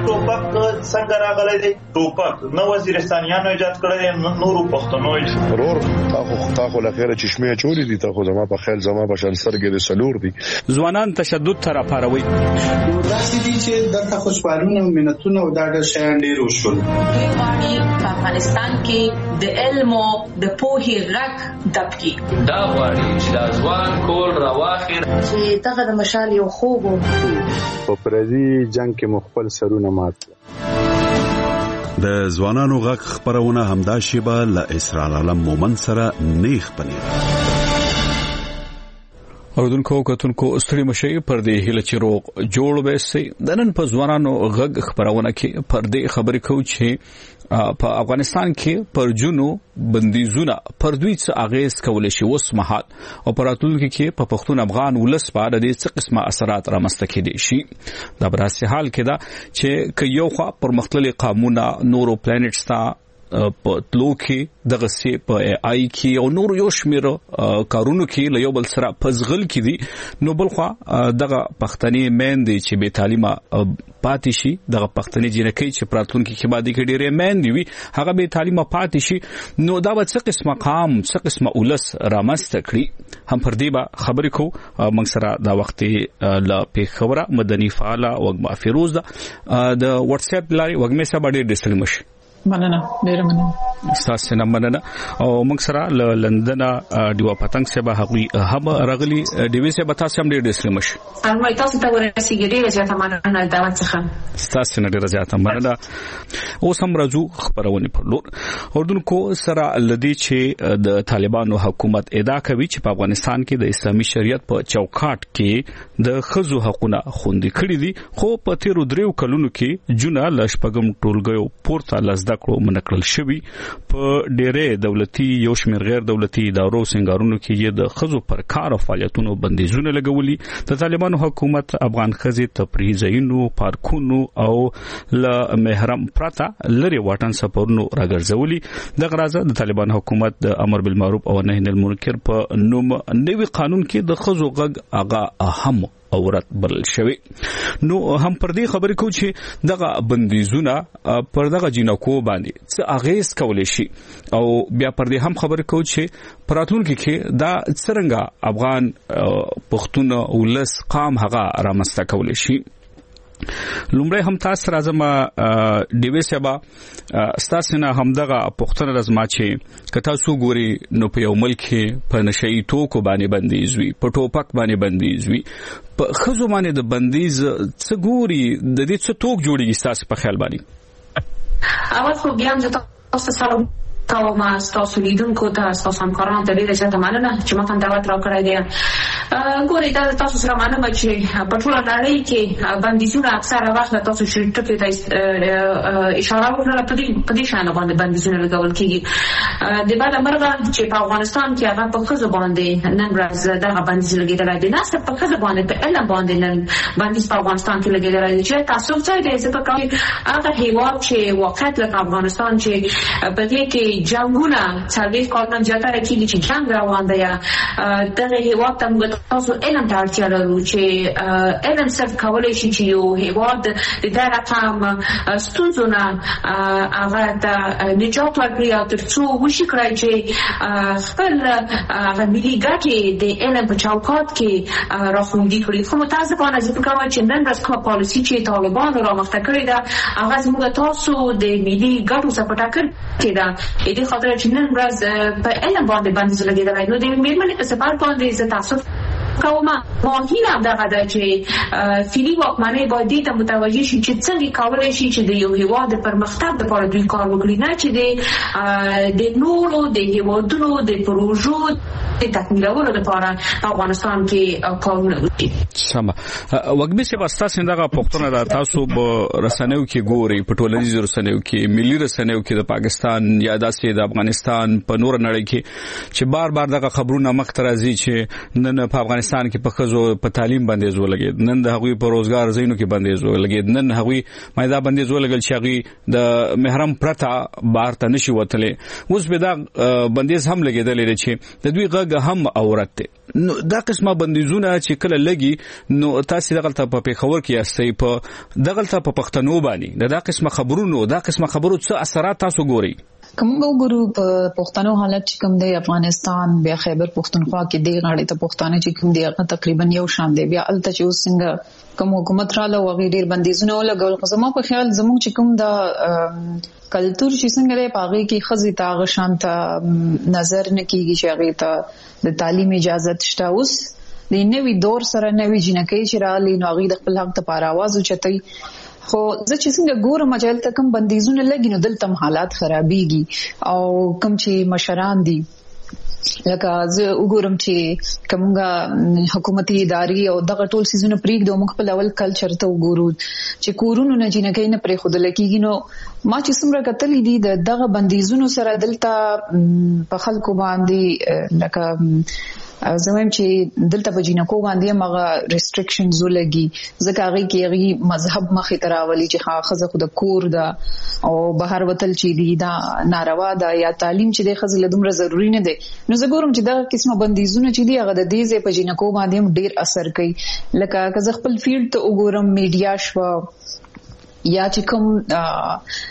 ټوپک څنګه راغلی دی؟ ټوپک نه وزیرستانیانو ایجاد کړی دی، نورو پښتنو ورور تاخو لخيره چشمه چولې دي، تاخو زما په خیال زما په شان سرګې د سلور دي. ځوانان تشدد تر پاروي داسې دي چې دغه خوشحالونه او منتونه او دا د شیان ډیر وشول. په افغانستان کې د علم او د پوهې غږ دبکی دا غواړي چې د ځوان کول راواخیر چې دغه د مشال یو خوب په پردي جنگ کې مخبل سرونه مات. د ځوانانو غږ خبرونه همدا شیبه له اسرار عالم مومن سره نیخ پنیر. اوردونکو کتونکو استری مشي پر دې هله چې روغ جوړ به سي د نن په ځوانانو غږ خبرونه کې پر دې خبرې کو چې په افغانستان کې پر جنو بندیزونه پر دوی څه اغیز کول شي وس مهال او پراتونکو کې په پښتون افغان ولس په اړه د څه قسمه اثرات رامنځته کېدي شي. دا براسي حال کې دا چې یو خوا پر مختلف قانونا نورو پلانټس تا په تلو کې دغه سي په آی کې او نور یو شمیر کارونو کې له یو بل سره پزغل کې دي، نو بل خو دغه پښتني مین دي چې به تعلیمه پاتې شي، دغه پښتني جنکې چې پراتونکو کې باندې کې ډېرې مین دي وي هغه به تعلیمه پاتې شي، نو دا به څه قسمه قام څه قسمه ولس رامنځته کړي. هم پر دې به خبرې کو موږ سره دا وخت لا په خبره مدني فعال وګما فیروز د واتس اپ لاري وګمه سره ډېر ډیسټل مشي مننه ډیر مننه تاسو نه مننه او موږ سره لندن دیوا پتنګ سبا هم راغلي دیوي سه به تاسو هم ډیر ډیسل مشي المای تاسو ته ورسیږي ډیر زیاته مننه دا څخه تاسو نه ډیر زیاته مننه. اوس هم راځو خبرونه پر لور. اردوونکو سره لدی چې د طالبانو حکومت ادعا کوي چې په افغانستان کې د اسلامي شریعت په چوکاټ کې د خزو حقونه خوندي کړی دي، خو په تیرو دریو کلونو کې جونه لشپګم ټولګیو پورته لزد کړو منقل شوی په ډېرې دولتي یو شمېر غیر دولتي ادارو سنگارونو کې د خزو پر کار او فعالیتونو بندیزونه لګولي. د طالبانو حکومت افغان خزي تفریحي ځایونو، پارکونو او ل محرم پرتا لري واټن سفرونو راګرځولي. د غرازه د طالبان حکومت د امر بالمعروف او نهي عن المنکر په نوم نوي قانون کې د خزو غږ هغه اهم اورت بل شوی. نو هم پر دې خبرې کو چې دغه بندیزونه پر دغه جنکو باندې څه اغیز کولای شي او بیا پر دې هم خبرې کو چې پراتونکو کې دا څنګه افغان پښتون ولس قام هغه رامنځته کولای شي. لومړی هم تاسو راځم ډیوي سبا تاسو نه همدغه پښتون رزما چې کته سو ګوري نو په یو ملک په نشئی توکو باندې بندیز وي، په ټوپک باندې بندیز وي، په خزو باندې د بندیز څه ګوري د دې څه توک جوړیږي تاسو په خیال باندې؟ اول خو بیا هم تاسو سره تاسو ما تاسو لیدونکو ته تاسو همکارانو ته ډیره زیاته مننه چې ماته دعوت راکړی دی. ګورئ دا تاسو سره معلومه چې په ټوله نړۍ کې بندیزونه اکثره وخت تاسو چې ټکي ته اشاره وکړه په دې شان باندې بندیزونه لګول کېږي. د بل مرغه چې په افغانستان کې هغه په خزو باندې نن ورځ دغه بندیز لګیدل دي، نه صرف په خزو باندې په علم باندې نن بندیز په افغانستان کې لګیدل دي چې تاسو څه دې څه کوي هغه هیواد چې واقعیت لکه افغانستان چې په دې کې جنگونه څلوي کارونه جاتره کېږي چې جنگ روان دی، دغه هیواد ته موږ تاسو علم ته اړتیا لرو چې علم صرف کولای شي چې یو هیواد د دې رقم ستونزونه هغه ته نجات ورکړي او ترڅو وشي کړی چې خپل ملي ګټې د علم په چوکاټ کې راخوندي کړي. خو متاسفانه زه فکر کوم چې نن ورځ کومه پالیسي چې طالبانو رامنځته کړې ده هغه زموږ تاسو د ملي ګټو څخه په ټاکل کې ده. دې خاطر چې نن ورځ په علم باندې بندیز لګېدلی، نو د میرمنې په سفر باندې زه تاسف کومه ماهینه دغه د چې فعلي واکمنۍ باید دې ته متوجه شي چې څنګه کولای شي چې د یو هیواد د پرمختګ لپاره دوی کار وکړي، نه چې د نورو د هیوادونو د پروژو د تکمیلولو لپاره په افغانستان کې کارونه وکړي. سم وګمې چې تاسو څنګه پښتون را تاسو په رسنیو کې ګوري، په ټولنیزو رسنیو کې، ملي رسنیو کې د پاکستان یا داسې د افغانستان په نور نړۍ کې چې بار بار دغه خبرونه مخ ته راځي چې نن په افغانستان افغانستان کې په خزو په تعلیم بندیز ولګید نن د هغوی په روزګار زینو کې بندیز ولګید نن هغوی مایدا بندیز ولګل چې هغوی د محرم پرته بهر ته نشي وتلې اوس به دا بندیز هم لګیدل چې د دوی غږ هم اورته نو دا قسمه بندیزونه چې کله لګي نو تاسو دغلته په پیښور کې یاستئ په دغلته په پښتنو باندې دا قسمه خبرونو څه اثرات تاسو ګورئ کوم وګورو په پښتنو حالت چې کوم دی افغانستان بیا خیبر پښتونخوا کې دی غاړې ته پښتانه چې کوم دی هغه تقریبا یو شان دی بیا الته چې اوس څنګه کوم حکومت رااله او غیر بندیزونه ولګول خو زموږ په خیال زموږ چې کوم دا کلچر چې څنګه دی پاغي کې خزي تاغه شانت نظر نه کیږي چې هغه ته د تعلیم اجازه شته اوس د نوې دور سره نوې جنکې چې راالي نو هغه د خپل حق ته پر आवाज اوچتای خو زه چې څنګه ګورم مجال ته کوم بندیزونه لګي نو دلته حالات خرابيږي او کوم چې مشران دي لکه زه وګورم چې کومه حکومتي ادارې او دغه ټول سيزونه پریږدو موږ په اول کلچر ته وګورو چې کورونو نه جنکې نه پرې خود لکېږي نو ما چې څومره کتلې دي دغه بندیزونو سره دلته په خلکو باندې لکه زموږ چې دلته په جنکو باندې مغه ریستریکشنز ولګي ځکه هغه کې هغه مذهب مخې تراولي چې خزه خود کور ده او بهر وتل چې دی دا ناروا ده یا تعلیم چې د خزله دومره ضروری نه ده نو زه ګورم چې دا قسمه بندیزونه چې دی هغه د دې ځای په جنکو باندې ډیر اثر کوي لکه که زه خپل فیلډ ته وګورم میډیا شو یا چې کوم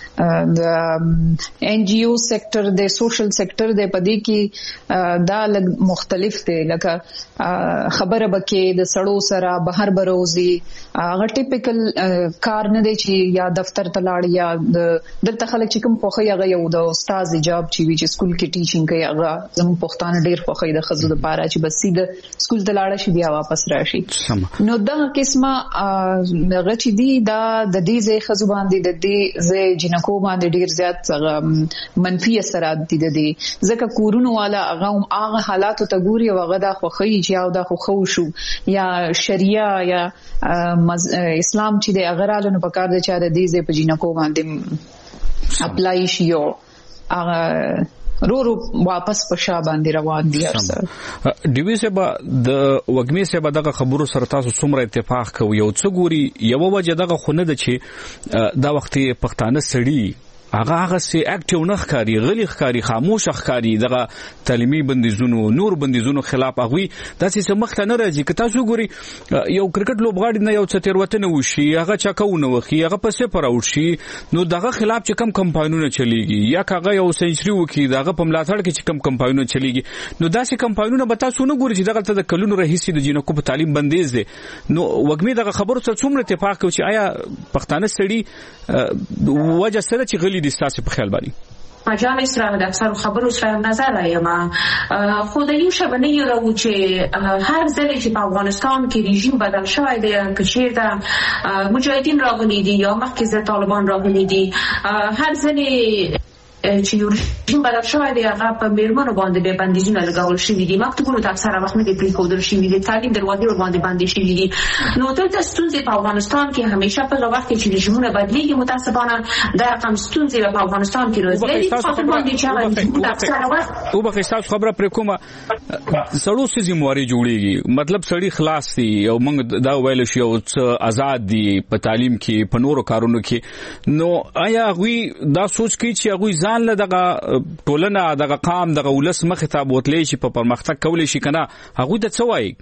د ان جی او سېکټر د سوشل سېکټر د پدې کې دا لږ مختلف دی لکه خبره بکې د سړو سره بهر بروزي هغه ټیپیکل کار نه دی چې یا دفتر ته لاړ یا دلته خلک چې کوم خوخي هغه یو د استاد جاب چې وی چې سکول کې ټیچینګ کوي هغه زموږ پښتانه ډیر خوخي د خزو د پاره چې بس سیده سکول ته لاړ شي بیا واپس راشي نو دا قسمه هغه چې دی دا د دې ځای خزو باندې د دې ځای جنکو باندې ډیر زیات منفي اثرات دي د دې ځکه کورونو والا هغه حالات ته ګوري او هغه د خوخي چې او د خو شو یا شریعه یا اسلام چې د اغرالو په کار د چا د دې ځای په جنکو باندې اپلای شي او هغه رو واپس په شا باندې روان دي ارسه ډیوی سبا د وګمی سبا دغه خبرو سره تاسو څومره اتفاق کوي یو څه ګوري یو وجه دغه خونه د چې دا وخت پښتانه سړي هغه سي اکټیو نه ښکاری غلی ښکاری خاموش ښکاری دغه تعلیمي بندیزونو نور بندیزونو خلاف هغه داسې سمخته نه راځي که تاسو ګوري یو کرکټ لوبغاړي نه یو څه تیروتنه وشي هغه چاکونه وخی هغه په صفر اوشي نو دغه خلاف چې کم کمپاینونه چلیږي یا هغه یو سنچري وکي دغه په ملاتړ کې چې کم کمپاینونه چلیږي نو داسې کمپاینونه به تاسو نه ګوري چې دغه ته د کلونو رئیس د جنکو په تعلیم بندیز دي نو وګمي دغه خبرو سره څومره اتفاق کوي چې آیا پښتانه سړي وجه سره چې غلي دي تاسو په خیال باندې مجال اسرائیل د اکثر خبرو سره نظر رایم خو د یو شبنه یو راو چې هر ځل چې په افغانستان کې رژیم بدل شوی دی کچیر د مجاهدین راغلي دي یا مخکې د طالبان راغلي دي هر ځل چې یو رژیم بدل شوی دی هغه په میرمنو باندې به بندیزونه لګول شوي دي مکتوبونو ته اکثره وخت نه دي پریښودل شوي دي تعلیم دروازې باندې بندي شوي دي نو دلته ستونزې په افغانستان کې همیشه په وخت کې چې رژیمونه بدلیږي متاسفانه دا رقم ستونزې په افغانستان کې راځي خاطر باندې چې هغه اکثره وخت او به تاسو خبره پر کومه سړو سي ذمہواری جوړيږي مطلب سړی خلاص دي او موږ دا ویل شو آزاد دي په تعلیم کې په نورو کارونو کې نو آیا غوي دا سوچ کوي چې غوي ځان له دغه ټولنه دغه قام دغه ولس مخ ته بوتلې شي په پرمختګ کولې شي کنه هغه د څه وایي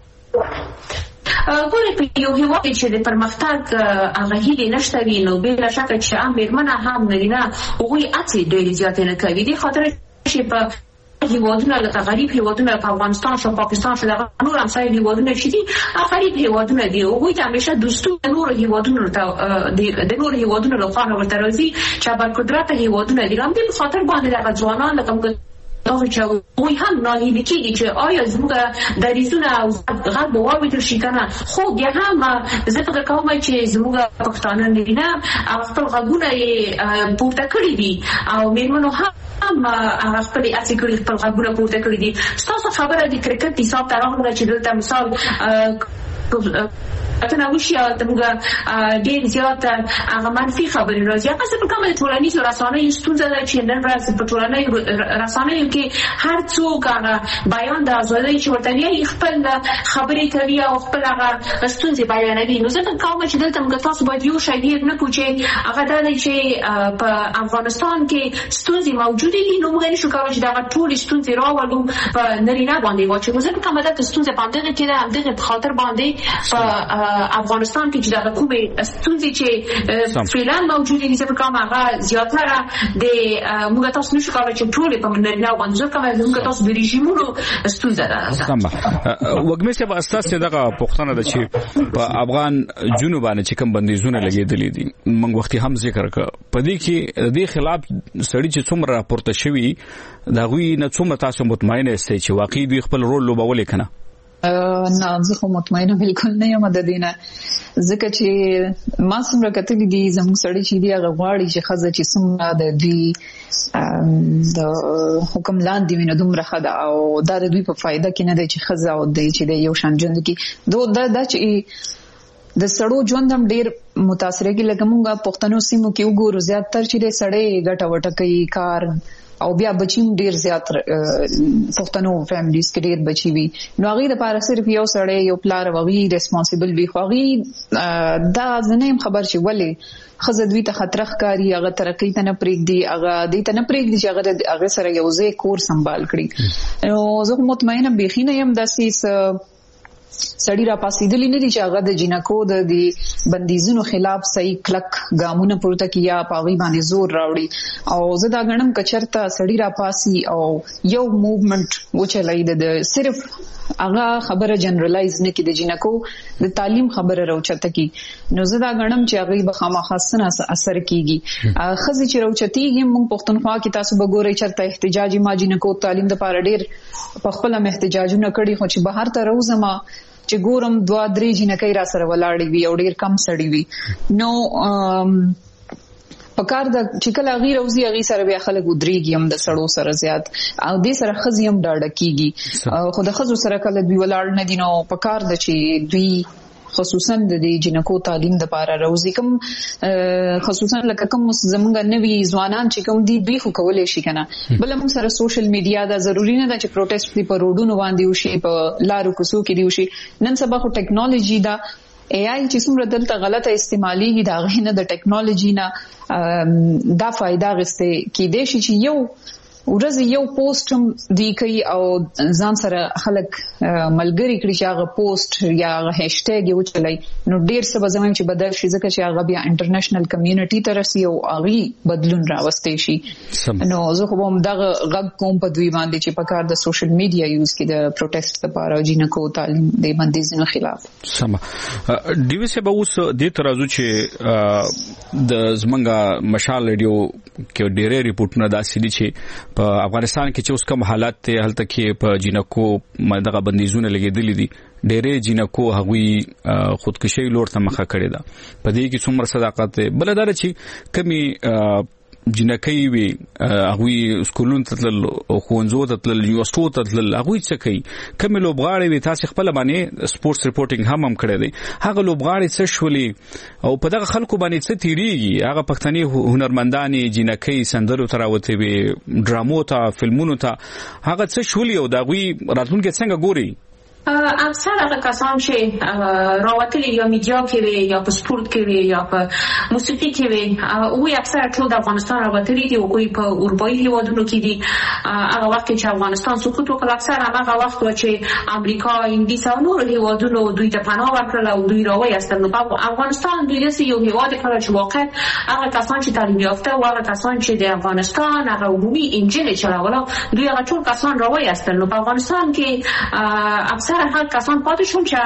ګورې په یو هیواد چې د پرمختګ هغه هیلې نشته وي نو بلا شک چې هم میرمنه هم نارینه هغوی هڅې ډېرې زیاتې نه کوي دې خاطر چې په هیوادونه لکه غریب هیوادونه په افغانستان شو پاکستان شو دغه نور همسایه هیوادونه چې دي غریب هیوادونه دي هغوی ته همیشه دوستو د نور هیوادونو ته د نور هیوادونو لخوا ورته راځي چې برقدرته هیوادونه دي هم دې خاطر باندې دغه ځوانان لکه دغه چې وای هم ناهیلي کېږي چې آیا زموږ دریځونه او غرب واوریدل شي کنه خو بیا هم زه فکر کوم چې زموږ پښتانه نه هغه خپل غږونه یې پورته کړي دي او میرمنو هم هغه خپل اصلي کړي خپل غږونه پورته کړي دي تاسو خبره د کرکټ حساب ته راغله چې دلته مثال ته وشي او موږ ډیر زیات هغه منفي خبرې راځي. هغه څه په کومه ټولنیزو رسنیو ستونزه ده چې نن ورځ په ټولنیزو رسنیو کې هر څوک هغه بیان د ازادۍ چې ورته خپل خبرې کوي او خپل هغه ستونزې بیانوي. نو زه کوم چې دلته موږ تاسو باید یو شی هیر نه کوو چې هغه دا دی چې په افغانستان کې ستونزې موجودې دي. نو موږ نشو کولی چې دا ټول ستونزې راولو په نارینه باندې واچوو. زه کوم دا ستونزې باندې کې ده همدغه په خاطر باندې په افغانستان کې چې دا کومې ستونزې چې فعلا موجودې دي چې کوم هغه زیاتره د موږ تاسو نشو کولی چې ټول په نارینه باندې زه کوم موږ تاسو د رژیمونو ستونزه ده. وګمې چې اساس دغه پښتنه ده چې په افغان جنوب باندې چې کوم بندیزونه لګېدلې دي موږ وختي هم ذکر کړ په دې کې د خلاف سړی چې څومره راپورته شوی دا غوي نه څومره تاسو مطمئن یاست چې واقعي دوی خپل رول لوبولې کنه؟ نه زه خو مطمئنه بالکل نه یم د دینه ځکه چې ما څومره کتلې دي زموږ سړی چې دی هغه غواړي چې خزه چې څومره د دوی د حکم لاندې ویني دومره خده او دا د دوی په فایده کې نه دی چې خزه او د چې د یو شان ژوند کې دا چې د سړو ژوند هم ډیر متاثر کیږي. لکه موږ پښتنو سیمو کې وګورو زیاتره چې د سړی ګټه وټه کوي کار او بیا بچیم ډیر زیات پښتنو فیملیز کې ډیر بچي وي. نو هغه د پاره صرف یو سړی یو پلار وغي ریسپانسیبل وي. خو هغه دا زنه خبر شي ولې خزه دوی ته خطر ښکاری هغه ترقی ته نه پریږدي هغه دې ته نه پریږدي چې هغه سره یو ځای کور سنبال کړي. نو زه مطمئنه بخي نه يم داسې سړی را پاسېدلی نه دي چې هغه د جنکو د بندیزونو خلاف صحیح کلک ګامونه پورته کیا پاوی باندې زور راوړي. او زه دا غنم کچرته سړی را پاسي او یو موومنت وچلای د صرف هغه خبره جنرالایز نه کی د جنکو د تعلیم خبره راوچته کی. نو زه دا غنم چې هغه به خامخاسنه اثر کیږي. خزي چې راوچتيږي موږ پښتونخوا کې تاسو وګورئ چرته احتجاجي ما جنکو تعلیم د پاره ډیر په خپل احتجاجونه کړي خو چې بهر ته روزما چې ګورم 2-3 جنکې را سره ولاړې وي او ډیر کم سړی وي. نو پکار د چې کله غیر اوزي غي سره بیا خلک ودرېږي هم د سړو سره زیات او د سره خزي هم ډاډه کیږي. خو د خزو سره کله دوی ولاړ نه دي. نو پکار د چې دوی خصوصا د جنکو تعلیم د پاره روزي کوم خصوصا لکه کوم زمونږ نوي ځوانان چې کوم دي دوی خو کولای شي کنه. بل موږ سره سوشل میډیا دا ضروری نه ده چې پروټیسټ دی په روډونو باندې وشي په لارو کوڅو کې دی وشي. نن سبا خو ټیکنالوژي دا AI چې څومره دلته غلطه استعمالي دا غینه د ټیکنالوژي نه دا فائدہ غسته کې دی چې یو ورځ یو پوسټ هم دی کوي او ځان سره خلک ملګری کړي چې هغه پوسټ یا هغه هاشټیګ یو چلای. نو ډیر څه به زموږ چې بدل شي ځکه چې هغه بیا انټرنیشنل کمیونټي ترسي او هغه بدلون راوستي شي. نو زه خو هم دا غږ کوم په دوی باندې چې په کار د سوشل میډیا یوز کې د پروټیسټ لپاره جنکو تعلیم د بندیزونو خلاف. سم دیو سه به اوس د ترازو چې د زمنګا مشال ریډیو کې ډېرې ریپورتونه داسې دي چې په افغانستان کې چې اوس کوم حالات ته هلته کې په جنکو دغه بندیزونه لګېدلې دي ډېرې جنکو هغوی خودکشي لور ته مخه کړې ده. په دې کې څومره صداقت بل دا چې کمی جنکې وي هغوی سکولونو ته تلل او ښوونځو ته تلل یونیورسيټو ته تلل هغوی څه کوي کمی لوبغاړي وي تاسو خپل باندې سپورتس ریپورټینګ هم کړی دی هغه لوبغاړي څه شولي او په دغه خلکو باندې څه تیریږي هغه پښتني هنرمندانې جنکې سندرو ته راوته وي ډرامو ته فلمونو ته هغه څه شولي او دغوی راتلونکي څنګه ګوري؟ اکثر هغه کسان چې راوتلي یا میډیا کې وي یا په سپورت کې وي یا په موسیقي کې وي او اکثر ټول د افغانستان راوتلي دي او په اروپایي هیوادونو کې دي. هغه وخت چې افغانستان سقوط وکړ اکثر هغه وخت و چې امریکا انګلیس او نور هیوادونو دوی ته پناه ورکړل او دوی راوایستل. نو په افغانستان دوی داسې یو هیواد کړ چې واقعا هغه کسان چې تعلیم یافته او هغه کسان چې د افغانستان هغه عمومي انجن چلاوله دوی هغه ټول کسان راوایستل. نو په افغانستان کې اکثر هغه کسان پاتې شول چې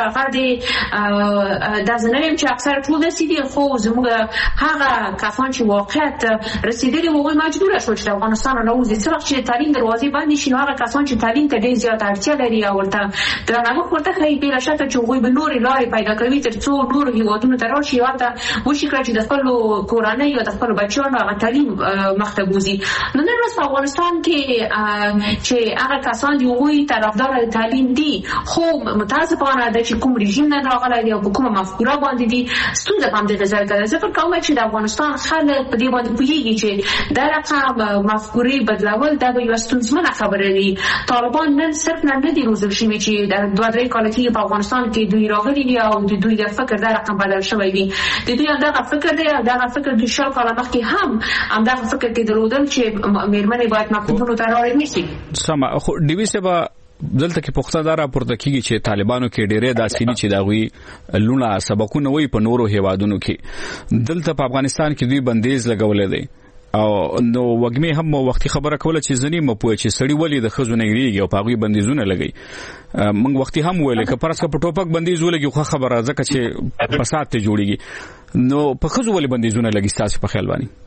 هغه د ځنویم چې اکثر ټول رسیدي خو زموږ هغه کسان چې واقعیت رسیدلي وو مجبور شول چې افغانستان نه وځي. څنګه چې تعلیم دروازې باندې شي هغه کسان چې تعلیم ته ډېر زیات اړتیا لري او ورته درناوی ورته کوي بل شک چې وګوي به نور لارې پیدا کوي تر څو نور هیوادونو ته راشي ورته وشي کړي چې د خپل کورنۍ او د خپل بچیانو هغه تعلیم مخته بوزي. نو نن ورځ په افغانستان کې چې هغه کسان دی وګوي طرفدار تعلیم دي خو متاسفانه د چې کوم رژیم نه راغلی دی او کومه مفکوره باندې دي ستونزه په همدې ځای کې ده. زه فکر کوم چې د افغانستان خلک په دې باندې پوهیږي چې دا رقم مفکورې بدلول دا به یوه ستونزمنه خبره وي. طالبان نن صرف نه دي روزل شوي چې د 2-3 کاله کېږي په افغانستان کې دوی راغلي وي او د دوی د فکر دا رقم بدل شوی وي. د دوی همدغه فکر دی او دغه فکر د 20 کاله مخکې هم همدغه فکر کې درلودل چې مېرمنې باید مکتوبونو ته راوړې نشي. سمه خو ډیوي صاحب دلته کې پوښتنه دا راپورته کیږي چې طالبانو کې ډېرې داسې دي چې داغوی لونه سبقونه وي په نورو هیوادونو کې، دلته په افغانستان کې دوی بندیز لګولې دي او نو وګمه هم وختي خبره کوله چې ځنی مپوي چې سړی ولې د خزونه غریږي او پاغوي بندیزونه لګي. موږ وختي هم ویل چې پرس په ټوپک بندیز ولګي خو خبره ځکه چې فساد ته جوړيږي، نو په خزو ولې بندیزونه لګي تاسو په خیال باندې؟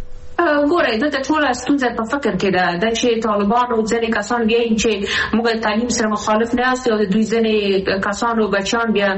ګوره د ټول ستونزه په فکر کې ده د چې طالبان او ځینې کسان بیا چې موږ تعلیم سره مخالف نه یاست او د دوی ځینې کسان او بچیان بیا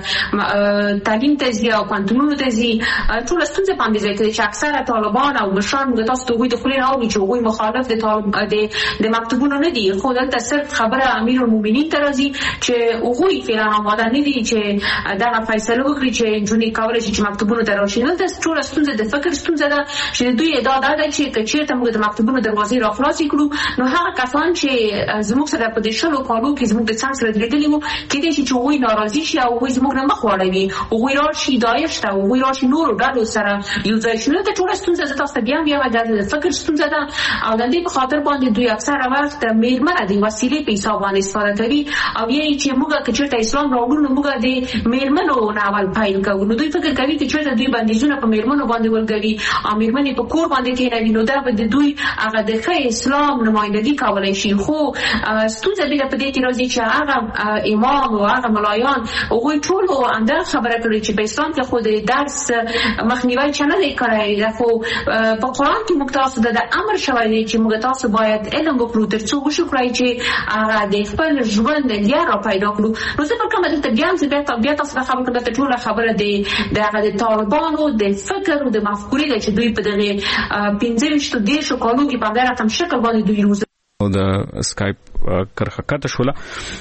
تعلیم ته ځي او پانتونونو ته ځي، ټول ستونزه په دې کې چې اکثره طالبان او مشران موږ تاسو ته وایي د خلینو او چې وایي مخالف د طالب د مکتوبونو نه دي، خو دلته صرف خبره امیر المؤمنین ته راځي چې وایي فعلا آماده نه دي چې دا فیصله وکړي چې جونی کولای شي چې مکتوبونو ته راشي. دلته ټول ستونزه د فکر ستونزه ده چې دوی ادعا ده چې کچېرته موږ د مکتوبونو دروازې راخلاصې کړو نو هغه کسان چې زموږ سره په دې شلو کالو کې زموږ د څنګ سره لیدلي وو کېدای شي چې هغوی ناراضي شي او هغوی زموږ نه مخ واړوي، هغوی راشي داعش ته، هغوی راشي نورو ډلو سره یو ځای شي. نو د ټوله ستونزه زه تاسو ته بیا د فکر ستونزه ده او د دې په خاطر باندې دوی اکثره وخت مېرمنه د وسیلې په حساب باندې استفاده کوي او یې چې موږ کچېرته اسلام راوړو نو موږ د مېرمنو نه اول پیل کوو. نو دوی فکر کوي چې چېرته دوی بندیزونه په مېرمنو باندې ولګوي او مېرمنې په کور باندې کېنوي نو دا به د دوی هغه د ښه اسلام نمایندګي کولی شي. خو ستونزه بیا په دې کې راځي چې هغه امام او هغه ملایان هغوی ټولو همدغه خبره کړې چې په اسلام کې خو د درس مخنیوی چا نه دی کړی، خو په قرآن کې موږ تاسو ته د امر شوی دی چې موږ تاسو باید علم وکړو تر څو وشو کړئ چې هغه د خپل ژوند لیا را پیدا کړو. نو زه فکر کوم دلته بیا تاسو ته خبره کوم ته ټوله خبره د هغه د طالبانو د فکر او د مفکورې چې دوی په دغه 15 کالو کې په هغه رقم شکل باندې دوی روزه د اسکایپ کرخکته شوله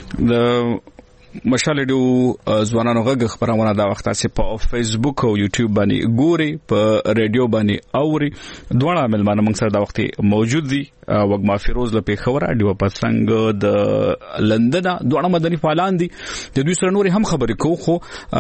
د مشالډو ځوانانو غږ خبرونه دا وخت چې په فیسبوک او یوټیوب باندې ګوري، په ریډیو باندې اوري، دوه ملمانه موږ سره دا وخت موجود دي. وګما فیروز له پیښور اډیو پسنګ د لندن دوه مدني فعالان دي، د دوی سره نور هم خبرې کوو. خو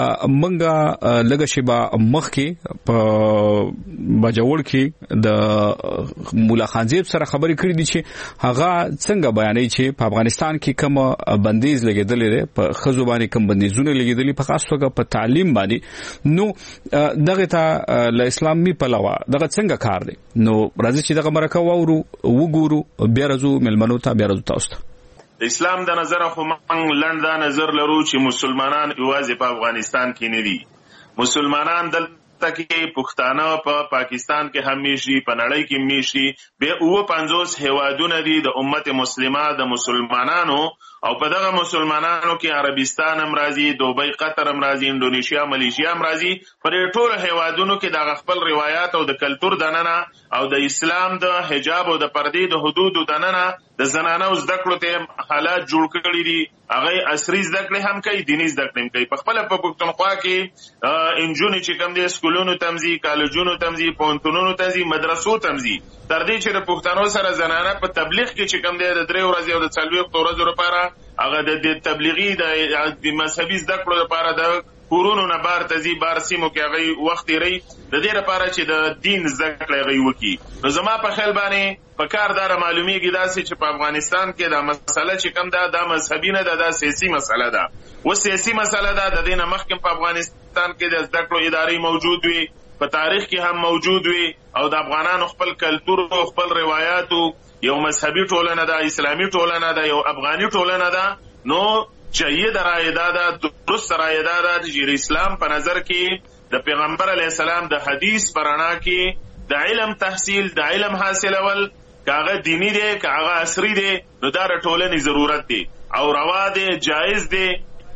موږ لږه شیبه مخکې په بجوړ کې د مولا خانزیب سره خبرې کړې دي چې هغه څنګه بیانوي چې په افغانستان کې کوم بندیز لګیدل لري، په خزو باندې کوم بندیزونه لګیدلي په خاص توګه په تعلیم باندې. نو دغه ته له اسلامي پلوه دغه څنګه کار دی؟ نو راځي چې دغه مرکه وورو وګورو بیا راځو ملمنو ته بیا راځو تاسو ته. د اسلام د نظر خو موږ لنډ دا نظر لرو چې مسلمانان یوازې په افغانستان کې نه دي، مسلمانان دلته کې پښتانه په پاکستان کې هم میشي، په نړۍ کې میشي، به 50 هیوادونه دي د امت مسلمه د مسلمانانو او په دغه مسلمانانو کې عربستان هم راځي، دوبۍ قطر هم راځي، انډونیشیا ملیشیا هم راځي. پر ټول هیوادونو کې د خپل روایت او د کلچر دننه او د اسلام د حجاب او د پردې د حدودو دننه د زنانو زده کړو ته حالات جوړ کړی دي. هغه عصري زده کړې هم کوي، دیني زده کړې هم کوي. په خپل په پښتونخوا کې انجونې چې کوم دي سکولونو تمزي، کالجونو تمزي، پونتونونو تمزي، مدرسو تمزي، تر دې چې د پښتنو سره زنانه په تبلیغ کې چې کوم دي د 3 ورځې او د 40 ورځې لپاره هغه د تبلیغي د مذهبي زده کړو لپاره د کورونو نه بار تزي بار سیمو کې هغه وخت لري د دې لپاره چې د دین زده کړې غي وکي. نو زما په خیال باندې په کار دار معلومیږي داسې چې په افغانستان کې دا مسله چې کوم ده دا مذهبي نه ده، دا سیاسي مسله ده. و سیاسي مسله ده د دې نه مخکې په افغانستان کې د زده کړو ادارې موجود وي، په تاریخ کې هم موجود وي او د افغانانو خپل کلچر او خپل روایت یو مذهبي ټولنه ده، اسلامي ټولنه ده، یو افغاني ټولنه ده. نو جيد رائده ده، درست رائده ده چې اسلام په نظر کې د پیغمبر علی السلام د حدیث پرانا کې د علم تحصیل، د علم حاصلول، کاغه دینی دی کاغه عصری دی، نو دا ټولنې ضرورت دی او روا دی، جایز دی.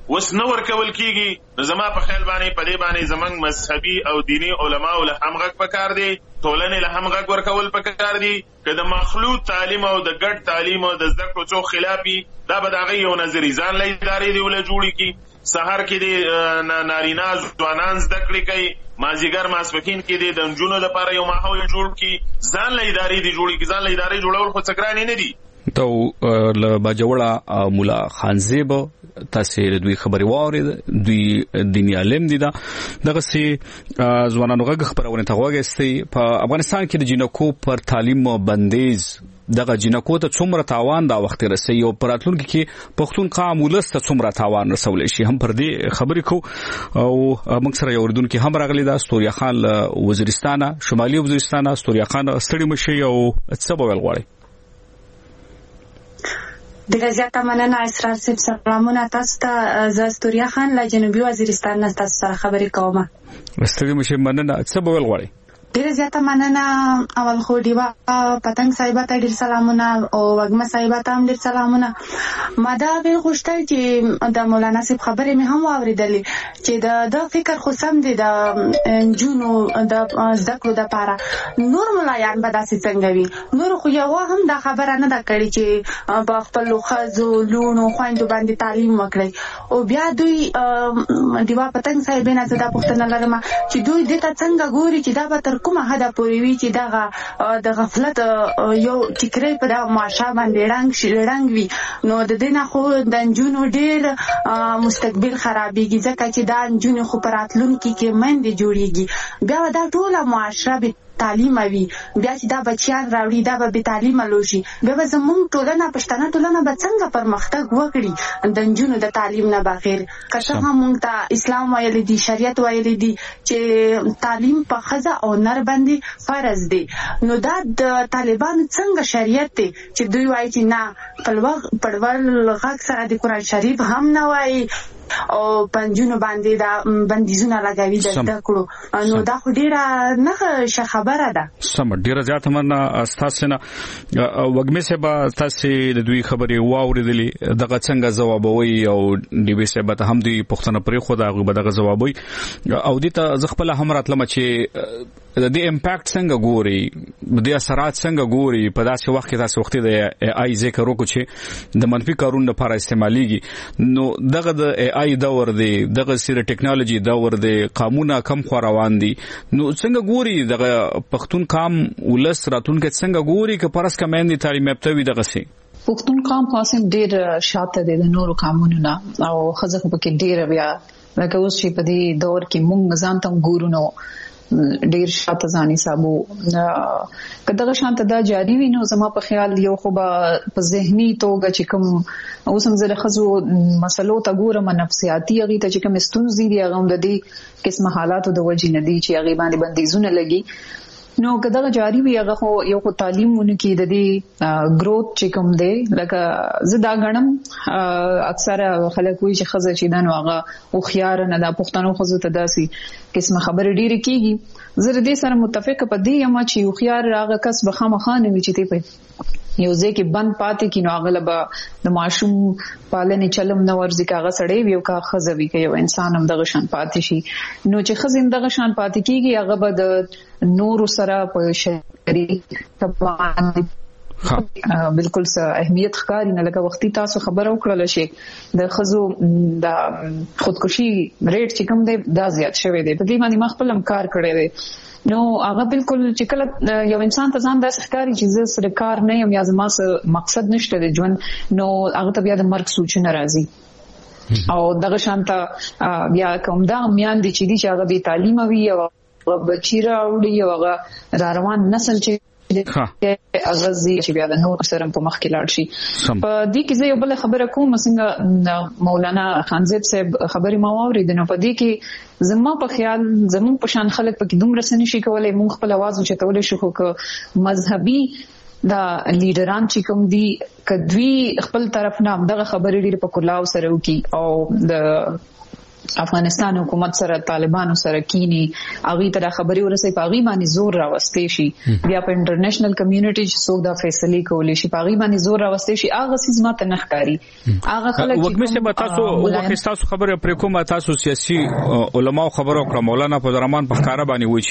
وس نو ورکول کیږي. زما په خیال باندې په دې باندې زمنګ مذهبي او دینی علماء له هم غږ پکار دي، ټولنې له هم غږ ورکول پکار دي. که د مخلوط تعلیم او د ګډ تعلیم او د زده کړو څو خلافي، دا به د هغې یو نظري ځان له ادارې دی وله جوړې کړي. سهار کې د نارینه ځوانان زده کړې کوي، مازدیګر ماسپښین کې د نجونو لپاره یو ماحول جوړ کړي، ځان له ادارې دی جوړې کړي. ځان له ادارې جوړول خو څه ګرانې نه دي. ته له باجوړه مولا خانزیب تاسو دوی خبري واورید، دوی دیني عالم دي. دغه سي ځوانانو غږ خبرونه ته وګورئ. په افغانستان کې د جنکو پر تعلیم بندیز دغه جنکو ته څومره تاوان دا وخت رسي او پراتلونکو کې پښتون قام ولسته څومره تاوان رسول شي، هم پر دې خبرې کو. او موږ سره یو اردن کې هم راغلی دا ستوریا خان وزیرستان، شمالي وزیرستان. ستوریا خان ستړي مشي او څه به غواړي؟ ډیره زیاته مننه اسرار صاحب. سلامونه تاسو ته. زه ستوریا خان له جنوبي وزیرستان نه تاسو سره خبرې کوم. ستړي مشي مننه. څه به غواړي؟ ډیره زیاته مننه. اول خو دیوا پتنګ صاحب ته ډیر سلامونه او وګما صاحب ته هم ډیر سلامونه. ما دا به غوښتل چې د مولانا صاحب خبرې مې هم واوریدلې چې د فکر خو سم دی د جنونو د زده کړو لپاره. نور ملایان به داسې څنګه وي؟ نور خو یو هم دا خبره نه ده کړې چې په خپل ښځو لونو خویندو باندې تعلیم وکړي. او بیا دوی دیوا پتنګ صاحب نه زه دا پوښتنه لرم چې دوی دې ته څنګه ګوري چې دا به تر کومه حده پورې وي چې دغه د غفلت یو ټیکری په دغه معاشره باندې رنګ وي. نو د دې نه خو د نجونو ډېر مستقبل خرابېږي، ځکه چې دا نجونې خو په راتلونکي کې میندې جوړېږي. بیا دا ټوله معاشره به تعلیم وي، بیا چې دا بچیان راوړي دا به بې تعلیمه لوشي. بیا به زموږ ټولنه پښتنه ټولنه به څنګه پرمختګ وکړي د نجونو د تعلیم نه بغیر؟ که څه هم موږ ته اسلام ویلی دی، شریعت ویلی دی چې تعلیم په ښځه او نر باندې فرض دی. نو دا د طالبانو څنګه شریعت دی چې دوی وایي چې نه پړول غږ سره د قرآن شریف هم نه وایي او پنځونو باندې دا بندیزونه لګوي د زده کړو. نو دا خو ډیره نه ښه خبره ده. سم. ډیره زیاته مننه تاسو نه. وګمې سبا تاسو د دوی خبرې واوریدلې، دغه څنګه جوابوي او دی به سبا ته هم دی پښتنه پرې خو دا به دغه جوابوي. او دې ته ز خپل هم راتلم چې د دې امپاکټ څنګه ګوري، د اثرات څنګه ګوري په داسې وخت کې تاسو وخت د آی ذکر وکړو چې د منفي کارونو لپاره استعماليږي. نو دغه د آی دور دی، دغه سره ټیکنالوژي دور دی، قانونا کم خو روان دي. نو څنګه ګوري دغه پښتون قام ولس راتونکو څنګه ګوري که پرس کمند تعلیم یافته وي؟ دغه سي پښتون قام خاصم ډیر شاته دي د نورو قانونونو نه او خزه په کې ډیر بیا لکه اوس چې په دې دور کې مونږ ځان ته ګورو نو ډیر شاته ځاني صاحبو کداغه شانته دا جاری وي. نو زما په خیال یو خو په ذهني توګه چې کوم اوس هم زه خزو مسلو ته ګورم، نفسیاتي هغه ته چې کوم ستونزې دي هغه د دې قسم حالاتو د وجې نه دي چې هغه باندې بندیزونه لګي. نو کداغه جاری وي هغه خو یو خو تعلیمونه کې د دې گروث چې کوم دی لکه زدا غنم اکثر خلک وایي چې خزه چې دانو هغه او خيار نه د پښتنو خزه ته داسي قسم خبر ډیره کیږي. زه دې سره متفق پدې یم چې یو خيار هغه کس به خامخانه وي چې ته په یو ځکه بند پاتې کینو اغلب د معشوم پالنې چلم نو ورځي کاغه سړی ویو کا خزوي کوي یو انسان هم دغه شان پاتې شي. نو چې خزم دغه شان پاتې کیږي هغه به د نور سره په شریک تبعان بالکل اهمیت ښکاري نه. لکه وختي تاسو خبر او کړل شي د خزو د خودکشي ریټ چې کوم دی دا زیات شوی دی. په دې باندې ما خپل کار کړی دی. نو هغه بالکل چې کله یو انسان ته ځان د ښکاری چې زه سره کار نه یم یا زما مقصد نشته د ژوند، نو هغه ته بیا د مرګ سوچ نه راځي. او دغه شانته بیا کوم دا میان دي چې هغه به تعلیم وي او بچی راوړي او هغه روان نسل چې اغازي چې بیا د نور سره په مخ کې لاړ شي. په دې کې زه یو بل خبره کوم، څنګه مولانا خانزیب صاحب خبري ما واورېدنه په دې کې زما په خیال زموږ په شان خلک په کې دومره سن شي کولای مونږ خپل आवाज اوچتول شو خو مذهبي دا لیډران چې کوم دي کدوی خپل طرف نه دغه خبرې ډېر په کلاو سره وکي او د افغانستان حکومت سره طالبانو سره کینی اغه ته خبري ورسې پاغي باندې زور راوستي شي بیا په انټرنیشنل کمیونټي چې څوک دا فیصله کولی شي پاغي باندې زور راوستي شي اغه سیس ماته نخکاری اغه خلک وګمه چې تاسو وګه تاسو خبره پر کومه تاسو سیاسي علماء خبرو کړه مولانا فضلرحمان په ښکارا باندې وایي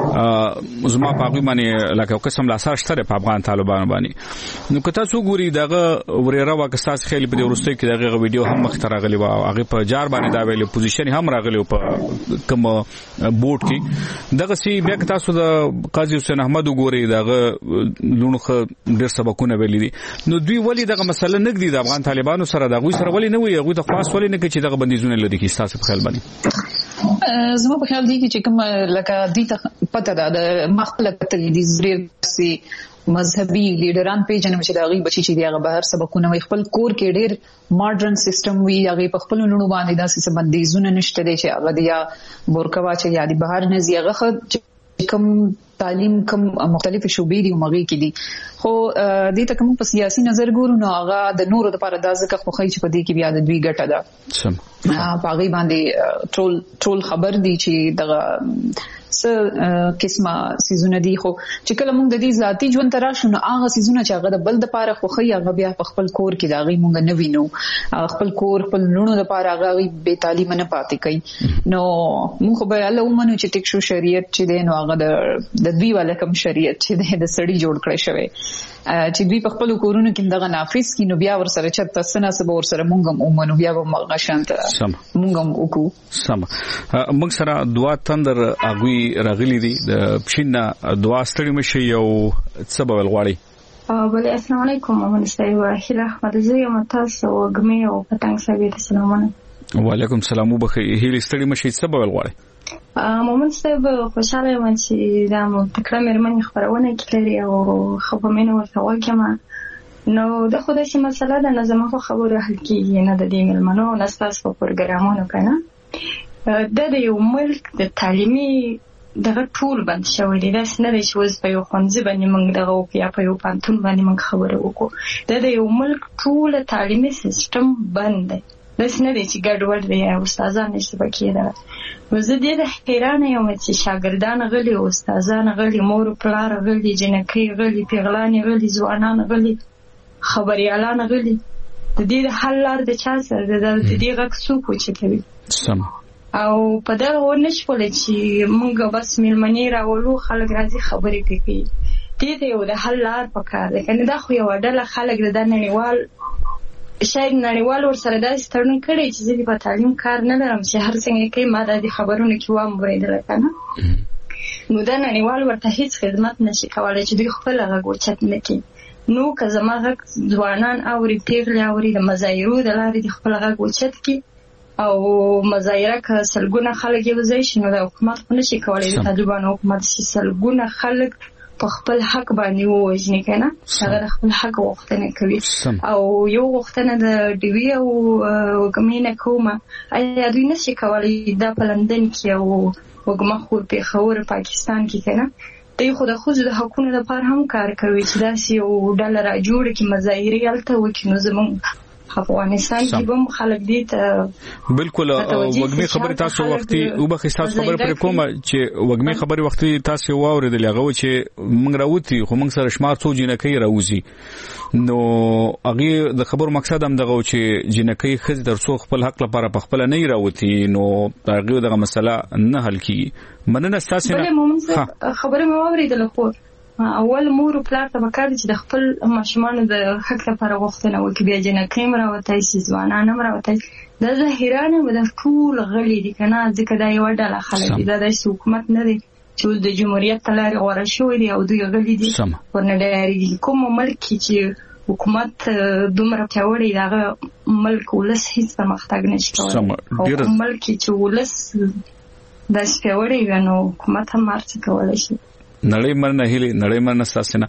چې زما پاغي باندې لکه قسم لا سره په افغان طالبان باندې نو که تاسو ګوري دغه وريره واکساس خېل په ورسته کې دغه ویډیو هم مخترغلی و هغه په جار باندې دا ویل پوزیشن هم راغلی په کوم بورډ کې دغه سی بیا تاسو د قاضي حسین احمد وګوري دغه لونخه ډېر سبقونه ویلي دي نو دوی ولی دغه مسله نګدي د افغان طالبانو سره دغه سره ولی نه وي هغه د خاص ولی نه کې چې دغه بندیزونه لري کې تاسو په خیال باندې زما په خیال دی چې کوم لکه دې ته پته ده د مخلق تلدي زري سي مذهبي لیډران پیژنم چې دا غي بچي چې دیغه بهر سبقونه وي خپل کور کې ډېر ماډرن سیستم وي هغه په خپل نونو باندې داسې بندیزونه نشته دي چې هغه دیا بورکوا چې یادي بهر نه زیغه کم تعلیم کم مختلف شوبې دي مغي کې دي خو دې ته کوم په سیاسي نظر ګورو نو هغه د نورو لپاره د ځکه خو خی چې په دې کې بیا د دوی ګټه ده سم باغی باندې ټول خبر دي چې دغه قسمه سيزونه دي خو چې کله موږ د دې ذاتی ژوند تراشو نو هغه سيزونه چې هغه د بل د پاره خو خي هغه بیا په خپل کور کې دا غي موږ نه وینو خپل کور خپل لونو د پاره هغه به تعلیم نه پاتې کوي نو موږ به الله ومنو چې ټیک شو شریعت چې دی نو هغه د دوی ولکم شریعت چې دی د سړی جوړ کړی شوی چې دوی په خپل کورونو کې دغه نافذ کینو بیا ور سره چرته سناسب ور سره مونږ ومنو بیا به مغه شانت مونږ وکړو سم موږ سره دعا تندر اغوي راغلي دي د پښینا دعا ستړي مشي یو سبب الغواړي بل السلام علیکم مونږ وحیل احمد زوی متاسو وګمه او پتنګ سوي السلام وعلیکم السلام وبخي هیل ستړي مشي سبب الغواړي مومن صاحب خوشاله یم چې دا مو تکرار مېرمن خبرونه کړې او خو مینه ورته وایم نو د خدای شي مسله د نظم خو خبره حل کیږي نه د دې ملمنو نساس په پروګرامونو کنه د یو ملک د تعلیمي دغه ټول بند شوی دی دا څنګه دی چې وز په یو خونځ باندې موږ دغه یا په یو پانتون باندې موږ خبره وکړو د یو ملک ټول تعلیمي سیستم بند دی دا څنګه دی چې ګډوډ دی او استادان نشته پکې دا زه دې د حیران یم چې شاګردان غلي او استادان غلي مور پلار غلي جنکې غلي پیغلان غلي ځوانان غلي خبريالان غلي د دې حل لار د چا سره د دې غږ څوک وچتوي سم او په دا ونشول چې موږ بس ملمنی راولو خلک راځي خبرې کوي دې ته یو د حل لار پکار ده کنه دا خو یو ډله خلک د نړیوال شاید نړیوال ور سره داسې تړون کړي چې زه په تعلیم کار نه لرم چې هر څنګه کوي ما د خبرونو کې وام ورېدل کنه نو دا نړیوال ورته هیڅ خدمت نشي کولای چې دوی خپل غږ وچت نه کړي نو که زما غږ ځوانان اوري پیغلې اوري د مظاهرو د لارې د خپل غږ وچت کړي او مظاهره که سلګونه خلک یو ځای شي نو د حکومت په نشي کولای د طالبانو حکومت چې سلګونه خلک په خپل حق باندې ووجني کنه هغه خپل حق وختنه کوي او یو وختنه د ډیوی او وګمینه کومه ایا دوی نشي کولای د پلندن کې او وګما خو په خور پاکستان کې کنه دوی خو د خوځ د حقوقو لپاره هم کار کوي چې داسې یو ډالر جوړ کې مظاهره الته وکړي زموږ افغانستان کې هم خلک دي ته بالکل وګمي خبره تاسو وختي او به تاسو خبره پر کومه چې وګمي خبره وختي تاسو واوریدل هغه چې موږ راوتی خو موږ سره شمار څو جنکې راوځي نو هغه د خبرو مقصد هم دغه چې جنکې خز درڅو خپل حق لپاره په خپل نه راوتی نو هغه دغه مسله نه حل کیږي مننه تاسو نه خبره مو اوریدل خو اول مور او پلار ته وکړ چې د خپل ماشومان د حق لپاره غوښتنه وکړي بیا جنکې مراوتای شي ځوانان مراوتای د ظاهرانه ود ټول غلي دي کنه ځکه دا یو ډله خلک دي د حکومت نه دي چې د جمهوریت تلاري غوړه شوې دي او دوی غلي دي ورنډاري کوم ملک چې حکومت دومره پیاوړی دغه ملک ولس هیڅ پرمختګ نشي کولای او ملک چې ولس د پیاوړی نو حکومت هم مرسته کولای شي نړۍ مرنه هلي نړۍ مرنه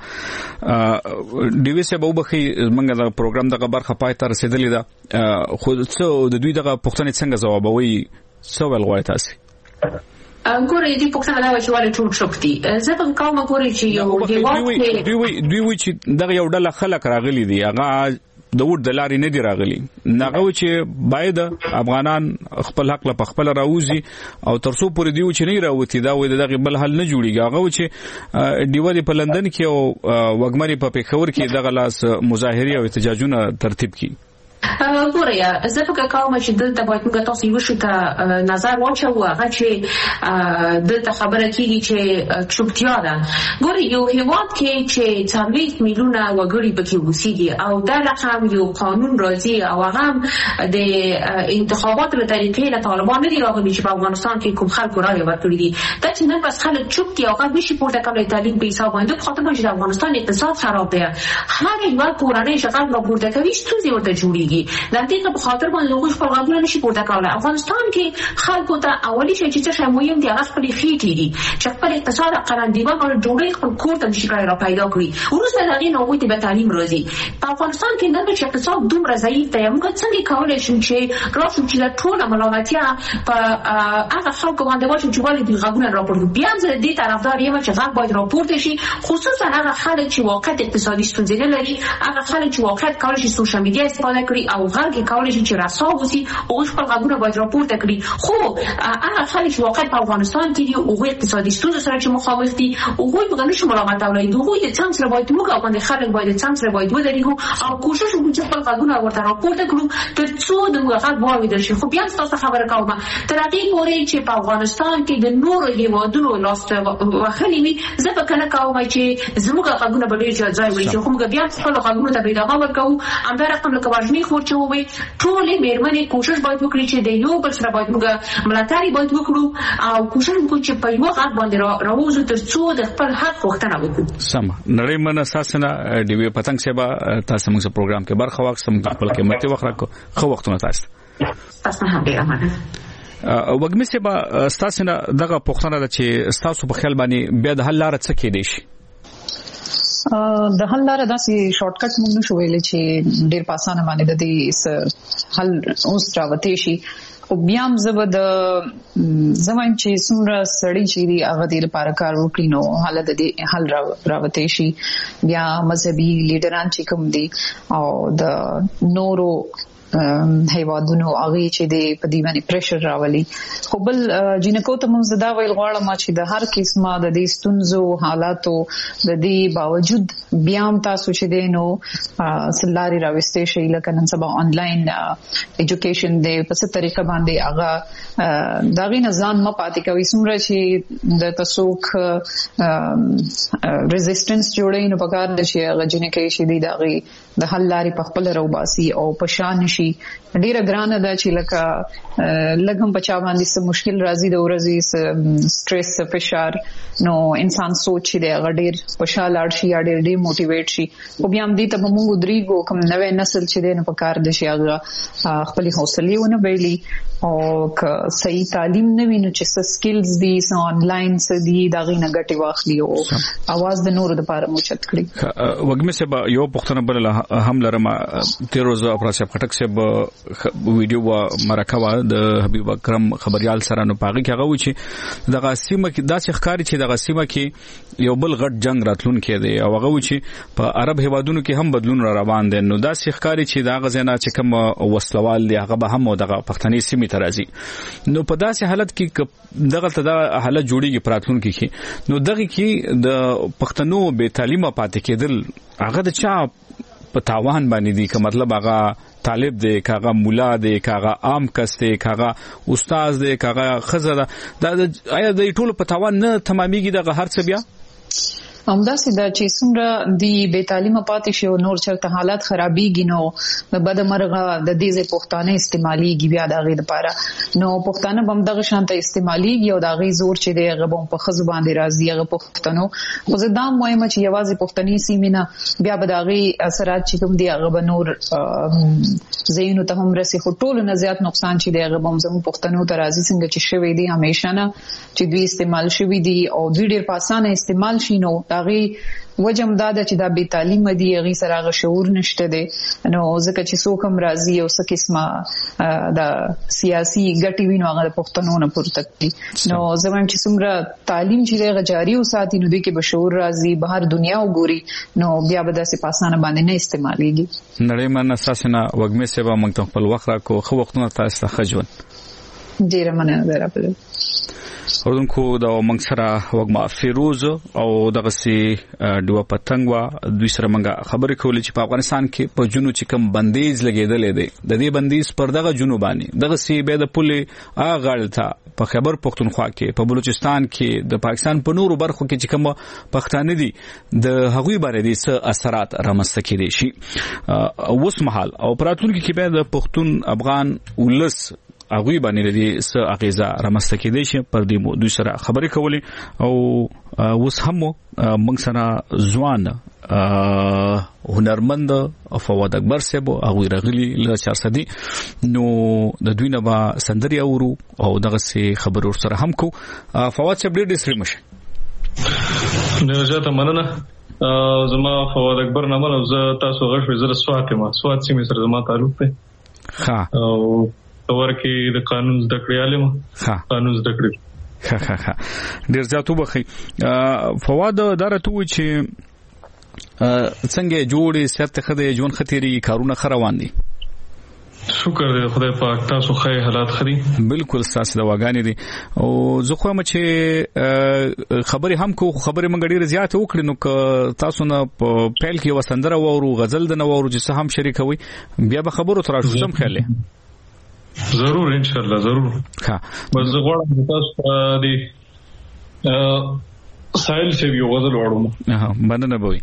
ساسنه ډیوی سه به بخي منګه دا پروګرام دغه برخه پای ته رسیدلی دا خو څو د دوی دغه پښتنې څنګه جوابوي څو ولغوي تاسو ګورې دې پښتنه دا چې ولې ټول شوکتي زه په کومه ګورې چې یو دوی چې دغه یو ډله خلک راغلي دي هغه د وډ د لارې نه دی راغلي ناغه چې باید افغانان خپل حق له خپل راوځي او ترڅو پورې دیو چې نه راوتی دا وې دغه بل حل نه جوړیږي هغه چې دیوالي په لندن کې او وګمري په پیښور کې دغه لاس مظاهره او احتجاجونه ترتیب کړي ګوره زه فکر کوم چې دلته باید موږ تاسو یو شی ته نظر واچو هغه چې دلته خبره کیږي چې چوپتیا ده ګوره یو هیواد کې چې 40 میلیونه وګړي پکې اوسېږي او دا رقم یو قانون راځي او هغه د انتخاباتو له طریقې له طالبان نه دی راغلي چې په افغانستان کې کوم خلک رایه ورکړي دي دا چې نن بس خلک چوپ دي او هغه نشي پورته کولای تعلیم په حساب باندې په خاطر چې د افغانستان اقتصاد خراب دی هر یو کورنۍ شغال را پورته کوي ستونزې ورته جوړیږي د دې په خاطر باندې هغوی خپل غوږونه نشي پورته کولای افغانستان کې خلکو ته اولی شی چې څه مهم دی هغه خپل خېټې دي چې خپل اقتصاد قراندیوه باندې جوړې خپل کور ته نشي کولای را پیدا کړي وروسته د هغې نه هغوی ته به تعلیم راځي په افغانستان کې نن چې اقتصاد دومره ضعیف دی موږ څنګه کولی شو چې راشو چې د ټوله ملامتیا په هغه خلکو باندې واچو چې ولې دوی غوږونه راپورته بیا زه د دې طرفدار یم چې غږ باید راپورته شي خصوصا هغه خلک چې واقعا اقتصادي ستونزې نه لري هغه خلک چې واقعا کولی شي سوشل میډیا استفاده کړي او غږ کولی شي چې رسا وسی او خپل غږونه باید راپورته کړي خو هغه خلک چې واقعا په افغانستان کې دي او اقتصادي ستونزو سره چې مخامخ دي او موږ نشو ملامت اولای دوی د څنګه سره باید موږ باندې خلک باید څنګه سره باید ودرېږو او کوشش وکړو چې خپل غږونه ورته راپورته کړو ترڅو د غږ واوریدل شي خو بیا تاسو خبره کوم تر هغې پورې چې په افغانستان کې د نورو هیوادونو لاس وهلي وي زه به کنه کوم چې زموږ غږونه به ډېر ځای وړي چې خو موږ بیا خپل غږونو ته ادامه ورکوو همدا رقم لکه واجني خور چې ووایي ټولې مېرمنې کوشش باید وکړي چې د یو بل سره باید موږ ملاتړ باید وکړو او کوشش وکړو چې په یو غږ باندې راوځو ترڅو د خپل حق غوښتنه وکړو سم نړۍ من اساسنه ډي وی پتنګ سبا تاسو موږ پروګرام کې برخه واخستم خپل قیمتي وخت راکو خو وختونه تاسو هم ډیر مننه وګمې سبا تاسو نه دغه پوښتنه ده چې تاسو په خیال باندې بیا د حل لار څه کې دي شي د حل لاره داسې شارټ کټ موږ نشو ویلې چې ډېر په اسانه باندې د دې حل اوس راوتی شي خو بیا هم زه به د زموږ چې څومره سړی چې دي هغه دې لپاره کار وکړي نو حالت دې حل راوتی شي بیا مذهبي لیډران چې کوم دي او د نورو هیوادونو هغه چې د په دې باندې پریشر راولي خو بل جنکو ته موږ زدا ویل غواړم چې د هر قسمه د دې ستونزو حالاتو د دې باوجود بیا هم تاسو چې دینو سلاري راوستې شي لکه نن سبا آنلاین ایجوکیشن دې په څه طریقه باندې هغه دغه نظام ما پاتې کوي څومره چې د تاسوک ریزिस्टेंस جوړې نو پکار د شي هغه جنکې شي دغه د حل لاري په خپل روباسي او پشان شي ډیره ګرانه ده چې لکه لګم بچا باندې څه مشکل راځي د ورځې سټرس فشار نو انسان سوچ دی هغه ډیر خوشاله شي یا ډیر موټیویټ شي او بیا هم دې ته موږ درېګو کوم نوې نسل چې دی نو په کار د شي هغه خپل حوصله ونه بیلی او که صحیح تعلیم نه ویني چې څه سکلز دي څه آنلاین څه دي دا غینه ګټي واخلي او आवाज د نورو لپاره موچت کړي وګمې سبا یو پښتنه بل هم لرم تیروز افراس پټک سب ویډیو و مرکه د حبیب اکرم خبريال سره نو پاغي کې هغه و چې دغه سیمه کې داسې ښکاری چې دغه سیمه کې یو بل غټ جنگ راتلون کې دی او هغه و چې په عرب هیوادونو کې هم بدلون را روان دي نو داسې ښکاری چې دا غزنه چې کوم وسلوال دی هغه به هم دغه پښتني سیمه ترازی نو په داسې حالت کې دغه ته د حالت جوړیږي پراتلون کې نو دغه کې د پښتنو به تعلیمه پاتې کېدل هغه د چا په تاوان باندې دي که مطلب هغه طالب دی کاغه مولا دی کاغه عام کس دی کاغه استاد دی کاغه خزر دا آیا د ټولو په تاوان نه تمامېږي دغه هر څه بیا همداسې دا چې څومره دی بې تعلیمه پاتې شي او نور چرته حالات خرابېږي نو د بد مرغه د دې پښتانه استعماليږي بیا د غیر لپاره نو پښتانه بم دغه شانته استعماليږي او د غي زور چې دی هغه په خز باندې راځي هغه پښتنو خو زدا مهمه چې یوازې پښتني سیمینه بیا به د غي اثرات چې کوم دی هغه به نور زینو ته هم رسي خو ټول نه زیات نقصان چې دی هغه بم زمو پښتنو ته راځي څنګه چې شوي دي همیشه نه چې دوی استعمال شوي دي او دوی ډېر په اسانه استعمال شي نو هغه وجم دا چې دا بې تعلیم دي هغه سره هغه شعور نشته دي نو ځکه چې څوک هم راضي او څه قسمه دا سیاسي ګټي وینو هغه پښتنو نه پورته کوي نو زموږ چې څومره تعلیم چې هغه جاري او ساتي نو دوی کې بشعور راضي بهر دنیا وګوري نو بیا به داسې پاسانه باندې نه استعماليږي نړۍ من اساسنه وګمه سبا موږ ته خپل وخت راکو خو وختونه تاسو ته خجون ډیره مننه درته اوردونکو دا موږ سره وګما فیروز او دغه سي دوه پتنګ وا دوی سره موږ خبرې کولې چې په افغانستان کې په جنو چې کم بندیز لګیدلې دي د دې بندیز پر دغه جنو باندې دغه سي به د پولې اغړتا په خیبر پختونخوا کې په بلوچستان کې د پاکستان په نورو برخو کې چې کوم پښتانه دي د هغوی باندې څه اثرات رامنځته کېدي شي اوس مهال او پراتونکو کې به د پښتون افغان ولس هغوی باندې د څه اغیزه رامنځته کېدي شي پر دې موضوع سره خبرې کولې او اوس هم موږ سره ځوان هنرمند فواد اکبر صاحب هغه راغلي له 400 نو د دوی نه با سندري اورو او دغه سي خبر ور سره هم کو فواد صاحب ډېر ډېر مشه درجه ته مننه زما فواد اکبر نامه زه تاسو غوښوي زره سوات سیمه سره زما تعلق دی ها او ورکه د قانون زده کړې عالم قانون زده کړې ها ډېر زیاتو بخي فواد دارته و چې څنګه جوړې سرته خدای جون خطرې کارونه خروان دي شکر دې خدای پاک تاسو خیر حالات خري بالکل تاسو د واغانې دي او زه خو هم چې خبرې هم کو خبرې مونږ ډېر زیات وکړو نو تاسو نه پیل کې وسندره وورو غزل د نوورو چې هم شریکوي بیا به خبرو تر شو سم خاله ضرور ان شاء الله ضرور ها بس زه غواړم تاسو دې سایل سی یو غزل وړم مننه بوي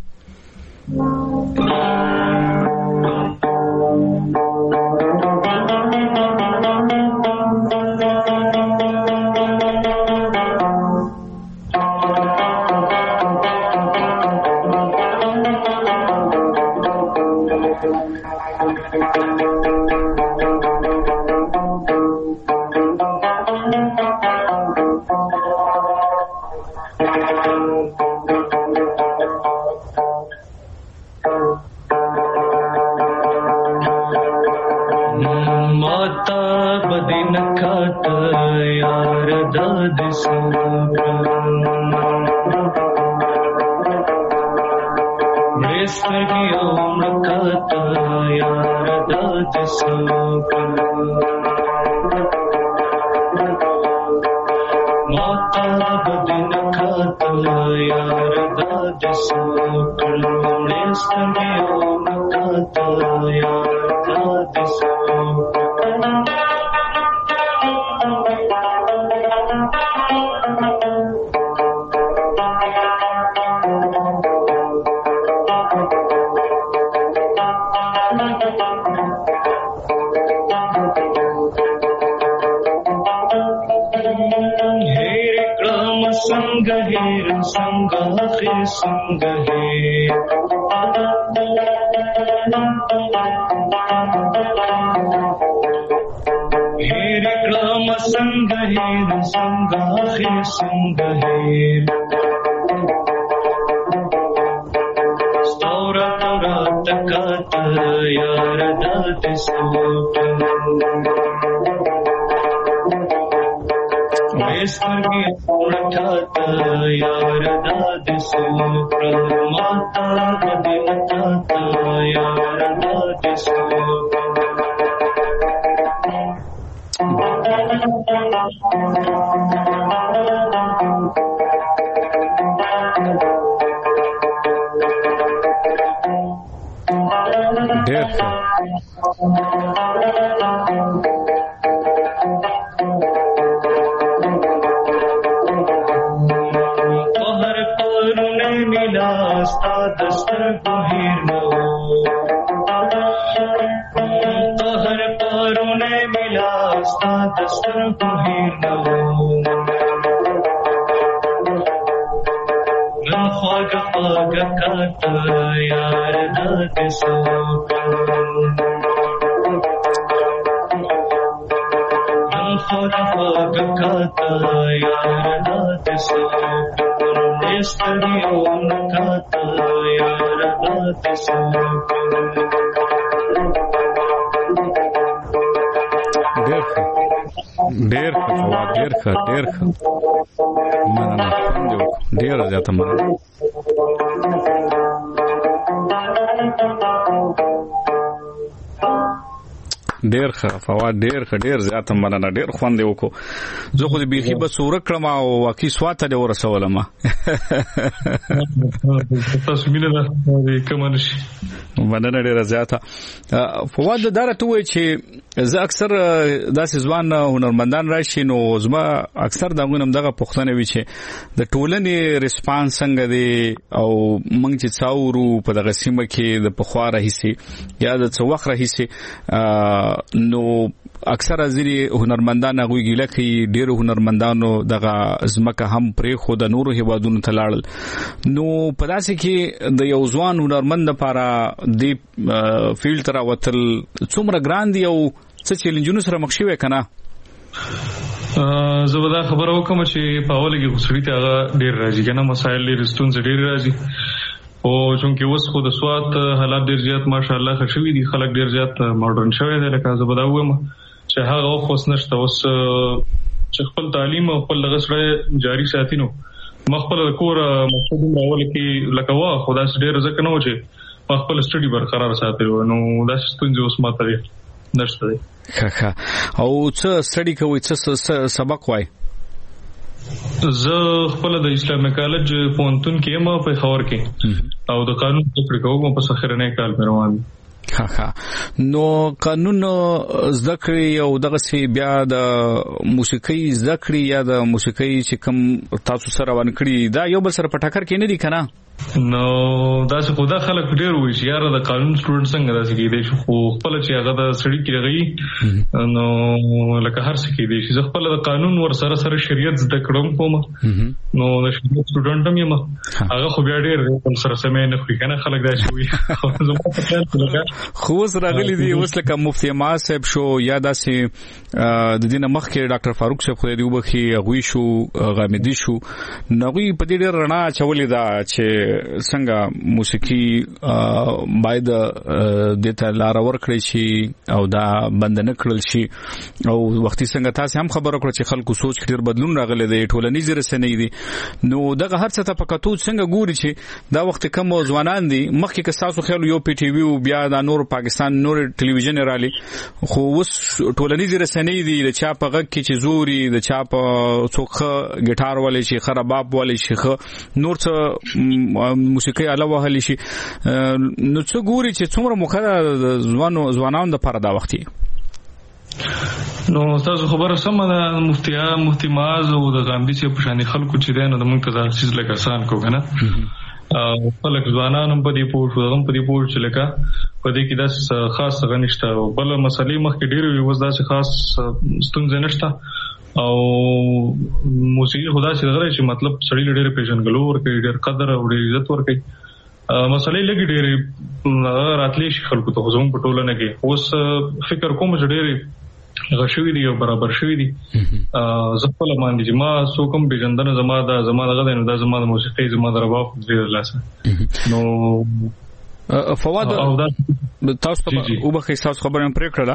ډېر مننه ډېر زیاته مننه. ډېر ښه فواد ډېر زیاته مننه ډېر خوند وکړو. زه خو دې بیخي به سوره کړم او واقعي سواته دې ورسولم. تاسو مینه ده کوم نشي مننه ډېر زیاته. فواد دا راته وایي چې زه اکثر داسې ځوان هنرمندان راشي نو زما اکثر دغه نمدغه پوښتنه وي چې د ټولنې ریسپانس څنګه دی او موږ چې څاورو په دغه سیمه کې د پخوا راهیسي یا د څو وخت راهیسي نو اکثر ځینې هنرمندان هغوی ګیله کوي ډېرو هنرمندانو دغه ځمکه هم پرېښو د نورو هیوادونو ته لاړل. نو په داسې کې د یو ځوان هنرمند لپاره دې فیلډ ته راوتل څومره ګران دي او څه چیلنجونو سره مخ شوی که نه؟ زه به دا خبره وکړم چې په اوله کې خو سړي ته هغه ډېر راځي که نه مسایل ډېر ستونزې ډېرې راځي او چونکې اوس خو د سوات حالات ډېر زیات ماشاءالله ښه شوي دي خلک ډېر زیات ماډرن شوی دی لکه زه به دا ووایم چې هغه وخت اوس نشته اوس چې خپل تعلیم او خپل دغه سړی جاري ساتي نو ما خپل د کور مقصد راوله کې لکه وا خو داسې ډېر ځکه نه و چې ما خپل سټډي برقرار ساتلی و نو داسې ستونزې اوس ماته نشته دی. ښه او څه سټډي کوئ څه سبق وای؟ زه خپل د اسلامي کالج پوهنتون کې یم په پېښور کې او د قانون زده کړې کوم په سخرنۍ کال مې روان دي. نو قانون زده کړې او دغه سی بیا د موسیقۍ زده کړې یا د موسیقۍ چې کوم تاسو سره روان کړي دا یو بل سره په ټکر کې نه دي کنه؟ نو داسې خو دا خلک ډېر وایي چې یاره د قانون سټوډنټ څنګه داسې کېدی شي خو خپله چې هغه د سړي کې رغوي نو لکه هر څه کېدی شي. زه خپله د قانون ورسره سره شریعت زده کړم کوم نو د شریعت سټوډنټ هم یم هغه خو بیا ډېر سره سمې نه خوري که نه خلک داسې وایي خو اوس راغلي دي اوس لکه مفتي معاذ صاحب شو یا داسې د دې نه مخکې ډاکټر فاروق صاحب خدای دې وبخي هغوی شو غامدي شو نو هغوی په دې ډېر رڼا اچولې ده چې څنګه موسیقي باید دته لار ورکړي شي او دا بند نه کړل شي او وختي څنګه تاسو هم خبر وکړه چې خلکو سوچ کې ډېر بدلون راغلی دی ټولنیز رسنۍ دي نو دغه هر څه ته پکاتو څنګه ګوري چې دا وخت کم ځوانان دي مخکې که تاسو خیال یو پی ټي وی او بیا د نور پاکستان نور ټلویزیون رالي خو اوس ټولنیز رسنۍ دي د چا په غږ کې چې زوري د چا په څوخه ګټار ولې شي خراباب ولې شي نور څه موسیقي علاوه هلي شي نو څو ګوري چې څومره مخه ځوانانو د پاره دا وختي نو تاسو خبره سم ده مفتی معاذ او د غامدي چې په شان خلکو چې دین د موږ ته چیز لکه آسان کو کنه خلک ځوانان هم په دې پوه شو هم په دې پوه چې لکه په دې کې داس خاص غنښت او بل مسلې مخکې ډېر وي وځ داس خاص ستونزې نشته او موسیقي خدا چې دغه چې مطلب سړی ډېر پیژنګلو ورکړي ډېر قدر او ډېر عزت ورکړي مسلې لګي ډېر راتلې شي خلکو ته زموږ په ټولنه کې اوس فکر کوم چې ډېر غشوي دي او برابر شوي دي زخپل باندې چې ما سو کوم پیژندنه زما دغه نه د زما د موسیقي زما د رباب دې لاسه نو فواد تاسو او به تاسو خبرې پرې کړله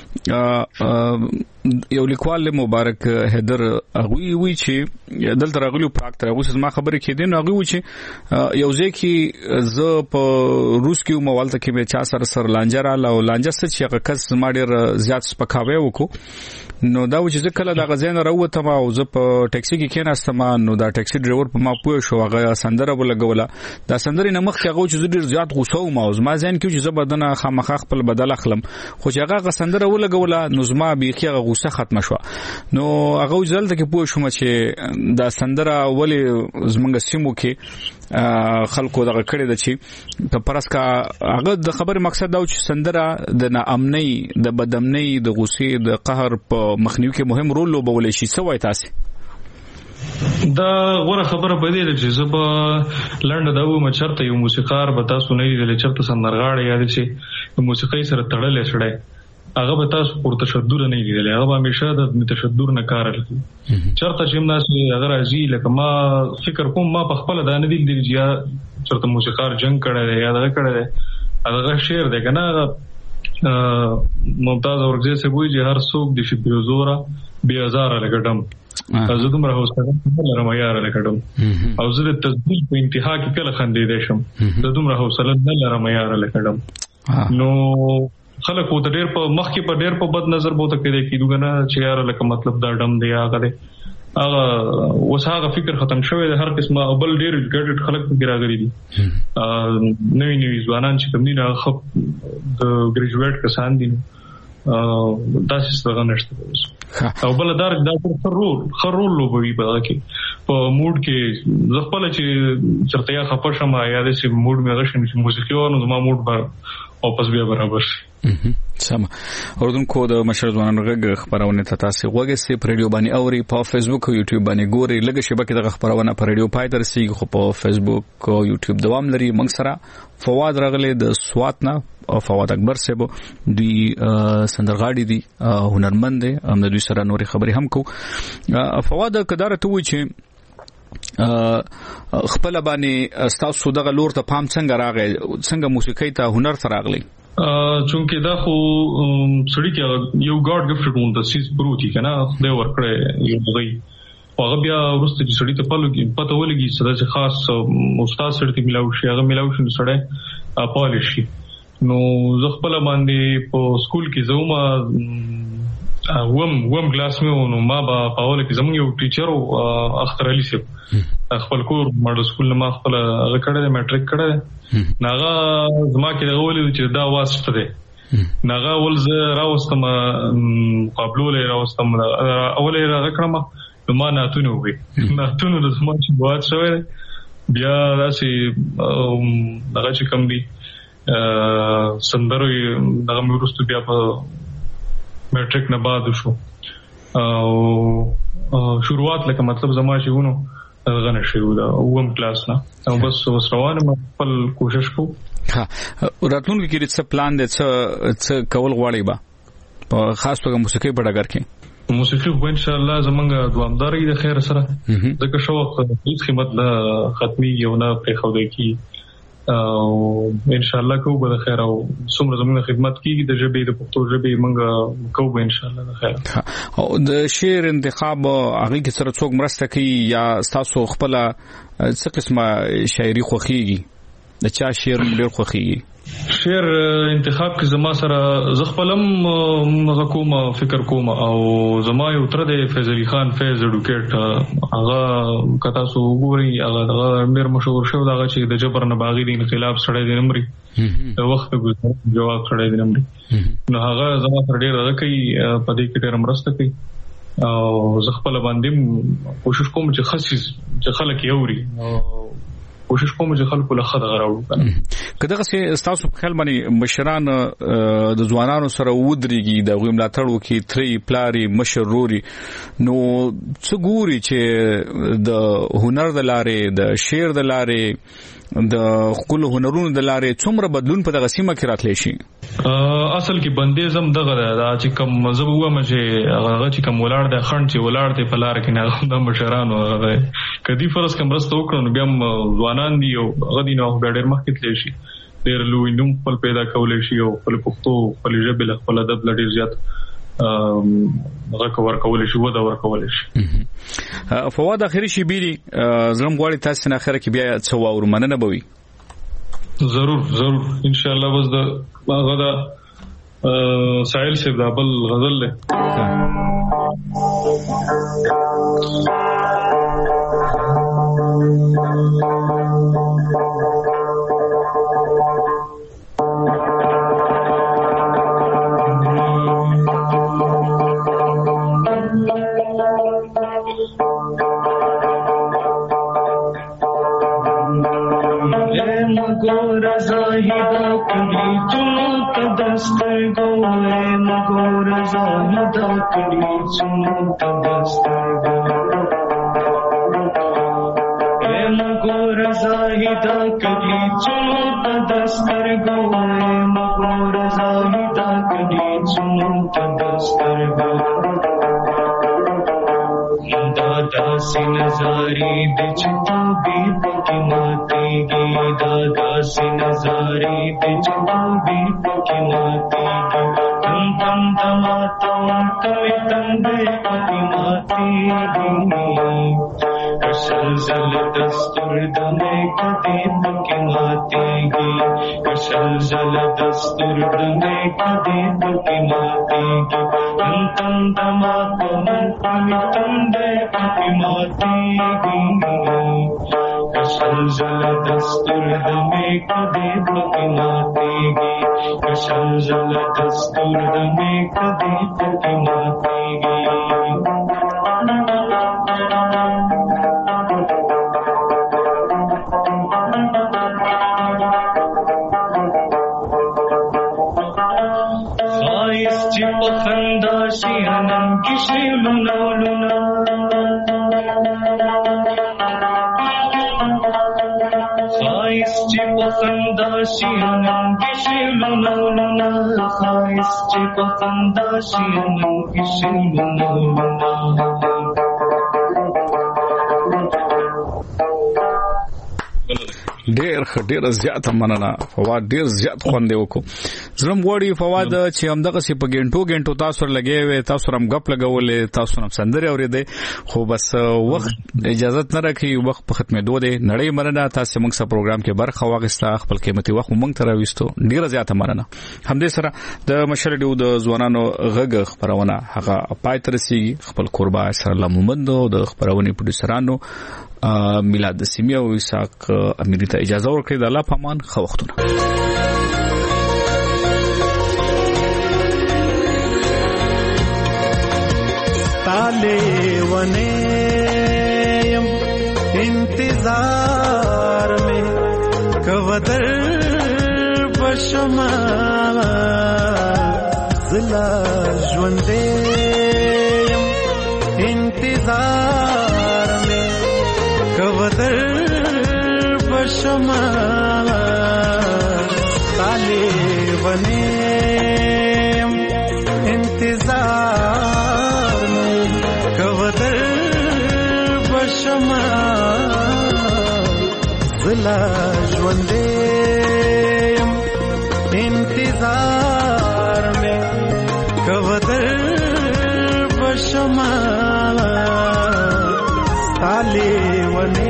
یو لیکوال مبارک حیدر هغوی وی چې دلته راغلی پراګ ته هغه ما خبرې کېدې نو هغه وی چې یو ځکه زه په روس کې موالته کې به چا سره لانجه را لاو لانجه څه چې هغه کس ما ډېر زیات سپکاوي وکړو نو دا و چې کله د غزین راوته ما او زه په ټاکسي کې کېناستم نو دا ټاکسي ډرایور په ما پوه شو هغه سندره ولګوله دا سندره نه مخ هغه چې ډېر زیات غوسه و ما زما ځین کې چې زه بدنه خامخ خپل بدل اخلم خو چې هغه سندره ولګوله نو زما بيخي غوسه ختم شو نو هغه ځل ته کې پوه شوم چې دا سندره ولې زمونږ سیمو کې خلکو دغه کړي د چې په پرس کا هغه د خبره مقصد دا چې سندره د ناامنۍ د بدامنۍ د غوسې د قهر په مخنیوي کې مهم رول لوبولای شي سوای تاسو دا غوړه خبره پدې ده چې زب لنډ دا و مچرته یو موسیقار به تاسو نه دی چرته سندرغاړی یا چې موسیقي سره تړلې شړای هغه به تاسو پر تشدد نه لیدل، هغه به همیشه د تشدد نه کار کوي. چرته چې موږ هغه راځي لکه ما فکر کوم ما په خپل د نه دی چې چرته موسیقار جنگ کړی یا دا کړی هغه شعر دی کنه ممتاز اورګزی سے وایي چې هر څوک د شي پیوزورا 2000 لګډم زه دومره حوصله لرم یاره لګډم او زه د تسجیل په انتها کې کله خندېدې شم زه دومره حوصله نه لرم یاره لګډم. نو خلک وو د ډېر په مخ کې په ډېر په بد نظر بوته کېدې کېدو نه چې یاره لکه مطلب دا ډم دی هغه دی هغه اوس هغه فکر ختم شوی دی. هر قسمه بل ډېر ګډ خلک پکې راغلي دي نوي ځوانان چې کوم دي نه د ګریجویټ کسان دي داسې څه نشته او بل دا خرول لوبوي په کې په موډ کې زه خپل چې چرته یا خپه شم یا د سي موډ مې غشم چې موسیقي ونه زما موډ به واپس بیا برابر شي. سم اوردونکو د مشر ځوانانو غږ خبرونه ته تاسو غوږی سي په ریډیو باندې اوري په فیسبوک او یوټیوب باندې ګوري لږه شبکې د خبرونه په ریډیو پای درسي خو په فیسبوک او یوټیوب دوام لري. موږ سره فواد راغله د سواتنا او فواد اکبر صاحب دوی سندرغاړي دي هنرمند دي هم د دوی سره نوري خبري هم کو. فواد کدارته وي چې خپل باندې تاسو دغه لور ته پام څنګه راغی څنګه موسیقي ته هنر ته راغلی چونکه دا خو سړی کې یو ګاډ ګفټډ مون د سیس پروتي کنه خدای ورکړي یو غي هغه بیا ورسته چې سړی ته پته ولګي چې خاص استاد سره ته ملاوي شي هغه ملاوي شي سړی اپال شي. نو زه خپل باندې په سکول کې زوما وم کلاس مې ونو ما په اول کې زموږ یو ټیچر اختر علي صاحب خپل کور ماډل سکول ما خپل هغه کړه میټریک کړه ناغه زما کې غوړل چې دا واسطه ده ناغه ول زه راوستم مقابله راوستم اول راکړم ما ناتونه وي ناتونه د زما چې بوات شوی بیا راشي هغه چې کم دي سندرو دغه مې ورستو بیا په میټریک نه بعد شو او شروعات لکه مطلب زما چې ونه غنه شروع دا اوم کلاس نه او بس روانه خپل کوشش کو. ها راتلونکي کې څه پلان دي څه کول غواړي با په خاص توګه موسیقي په ډګر کې موسیقي خو ان شاء الله زمونږ دوامداري د خیر سره ځکه شوق هیڅ خدمت نه ختمي یو نه پرې خو دی کی او ان شاء الله کو به خیر او څومره زموږ خدمت کیږي د ژبې د پښتو ژبې موږ کو به ان شاء الله خیر. او د شعر انتخاب هغه کې سره څوک مرسته کوي یا تاسو خپل څه قسمه شاعري خوخيږي د چا شعر ډېر خوخيږي؟ شعر انتخاب کې زما سره زغپلم کوم فکر کوم او زما یو تر د فیض علي خان فیض اډوکیټ هغه کتا سو وګوري هغه ډېر مشهور شو دا چې د جبر نه باغی د انقلاب سره د نمبر وخت جواب سره د نمبر نو هغه زما سره ډېر راکې په دې کې ډېر مرسته کوي او زغپل باندې کوشش کوم چې خاص خلک یوري کوشش کوم چې خلکو له خدای غراوړو کنه کله چې تاسو په خپل باندې مشران د ځوانانو سره ودرېږي د غویم لاتړو کې تری پلاری مشروري نو څه ګوري چې د هنر د لارې د شعر د لارې د خپل هنرونو د لارې څومره بدلون په دغه سیمه کې راتلی شي؟ اصل کې بندیزم دغه دا چې کوم مذهب ومه چې هغه چې کوم ولاړ د خند چې ولاړ ته په لار کې نه د مشرانو هغه کدي فرض کوم راسته وکړو نو بیا ځوانان دي او غدي نو ډېر مخکې تللی شي ډېر لوی نوم خپل پیدا کولای شي او خپل پښتو خپل ژبه له خپل ادب لړ زیات هغه کور کولای شي ودا ور کولای شي. فواد اخري شي بيري زرم غواړي تاسو نه اخره کې بیا څو اور مننه بوي ضرور ان شاء الله بس د غدا سائل سے بل غزل له Zahida kadi chunta dastar go, magor zahida کدی چنو تدستر گو دادا سی نظاری بچ تو بھی پکی ماتی گی دادا سی نظاری بچ تو بھی پکی ماتی گی تم تم دماتم کوئی تندے پکی ماتی گی کشل زل دستور دمے کدی پکی ماتی گی کشل زل دستور دمے کدی پکی ماتی گی تم تم دماتم کوئی تندے پکی ماتی گی کشل زل دستور دمے کدی پکی ماتی گی کشل زل دستور دمے کدی پکی ماتی گی خواهیست چی پخنداشی هنم کشی لونا لونا خواهیست چی پخنداشی هنم کشی لونا لونا خواهیست چی پخنداشی هنم کشی لونا لونا ډیر زیات مننه فواد ډیر زیات خوندې وکړو زلم غوړي فواد چې همدغه سی په ګنټو تاسو لګي وي تاسو رم غپ لګولې تاسو نم سندري اورېدې خو بس وخت اجازه نه راکې وخت په ختمېدو دی نړۍ مننه تاسو موږ سره پروګرام کې برخه واغسته خپل قیمتي وخت موږ ته راوستو ډیر زیات مننه همدې سره د مشرډیو د ځوانانو غږ خبرونه هغه پای تر رسیدي خپل قربا سره لمومندو د خبرونه پروډوسرانو میلاد سیمه او اسحاق اميري ته اجازه ورکړئ د الله پامان خو وختونه ताले वने इंतजार में कवदर बशमा जिला ज्वंदे इंतजार में कवदर बशमा ताले वने इंतजार कवदर बशमा जिला ज्वंदे इंतजार में कवदर बशमा ताले वने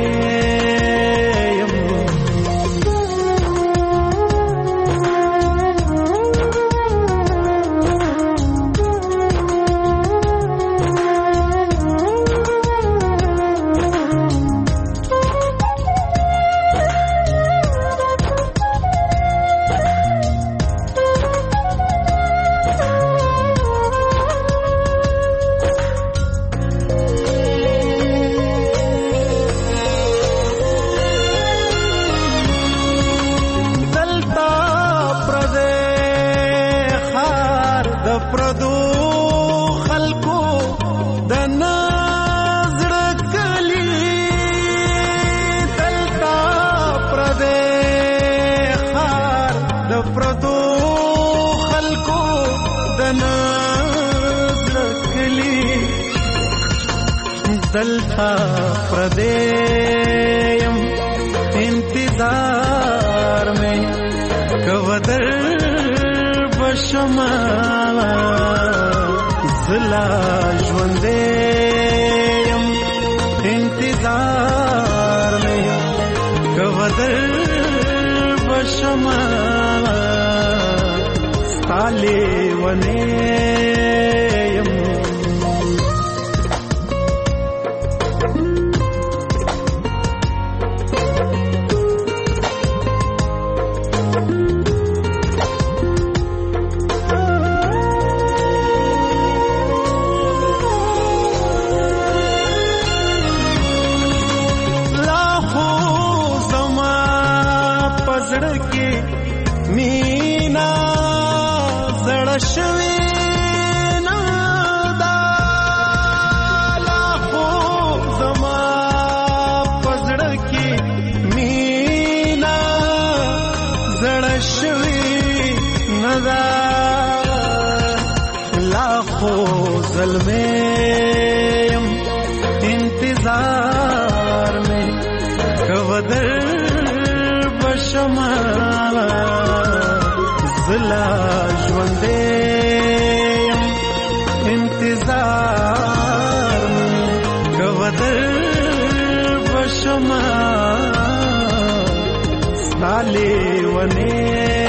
दलता प्रदेयम इंतजार में कवदर बशमा जिला ज्वंदेयम इंतजार में कवदर बशमा ताले वने زلمیم انتظار میں کودر بشمال زلا ژوندیم انتظار میں کودر بشمال سالے ونیم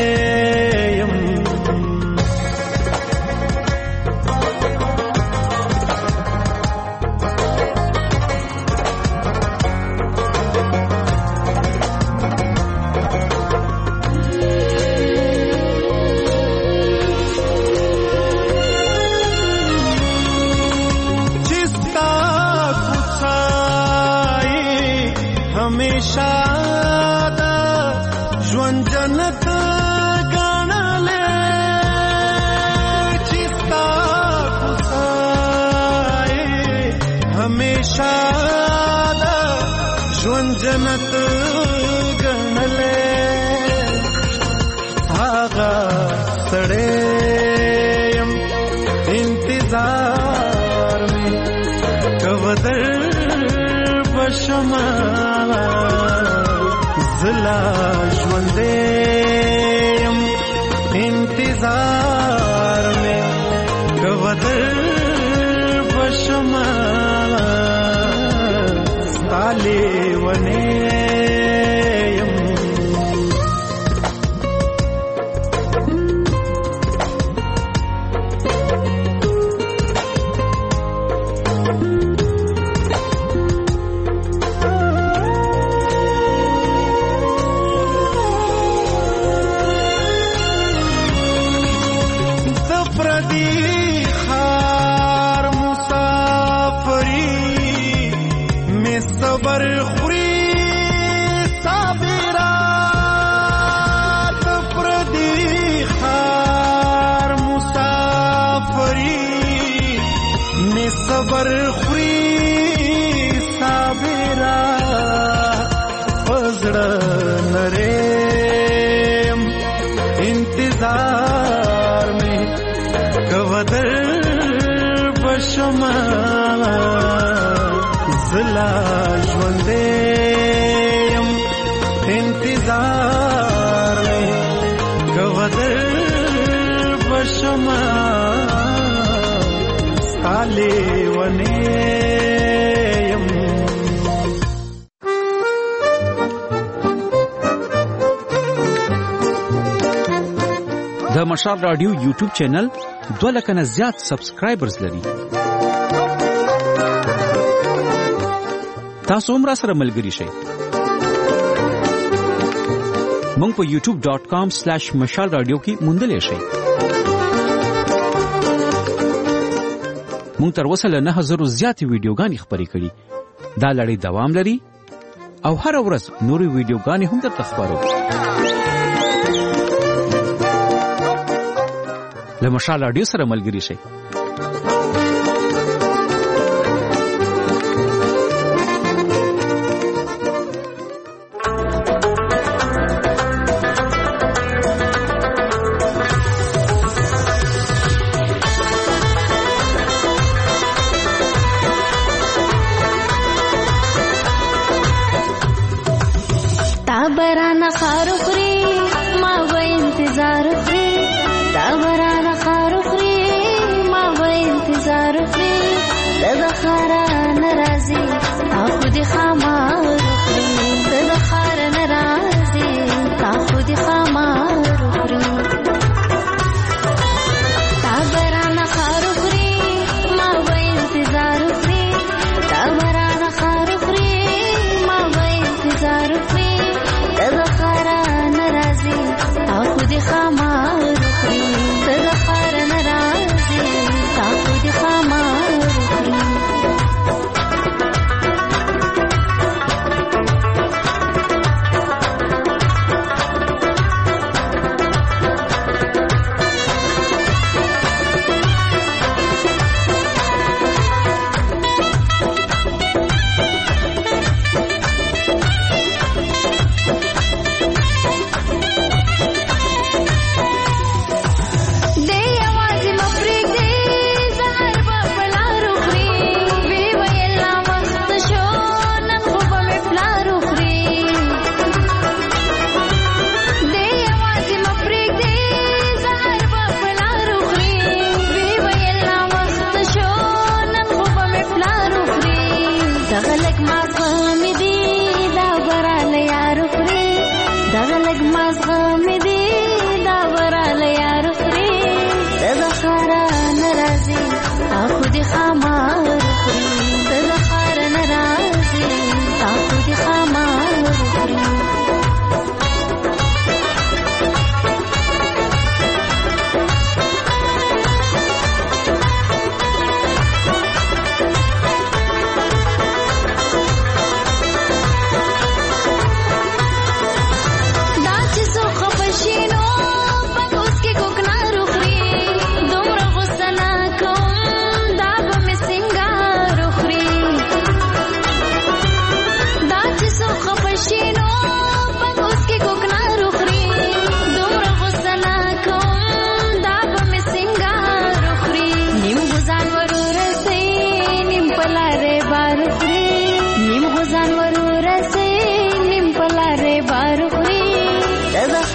हमेशा दा ژوند جنت ګڼلې چې ستا کوڅه हमेशا دا ژوند جنت ګڼلې هغه سړی يم انتظار مې کودر بشمال زلا ژوندیم انتظار میں کودر بشمال ستالی ونیم صبر خوري صابرات پردي خار مسافري می صبر خوري صابرات پزړه نرم انتظار می کودر بشمال زلا ژوندیم انتظار میں کودر بشمال سالے ونیم د مشال رادیو یوټیوب چینل 2 لک نه زیات سبسکرایبرز لري. تاسو هم را سره ملګری شئ. مونږ په youtube.com/مشال رادیو کې موندلې شئ. مونږ تر اوسه له 9000 زیاتې ویډیوګانې خپرې کړي. دا لړۍ دوام لري او هر ورځ نورې ویډیوګانې هم درته خپرو. له مشال رادیو سره ملګری شئ. برانه خار خوري ما و انتظار خوري دا برانه خار خوري ما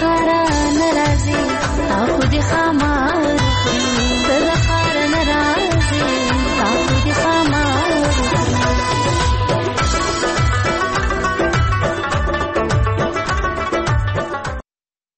خارا ناراضي تا خو دې خامار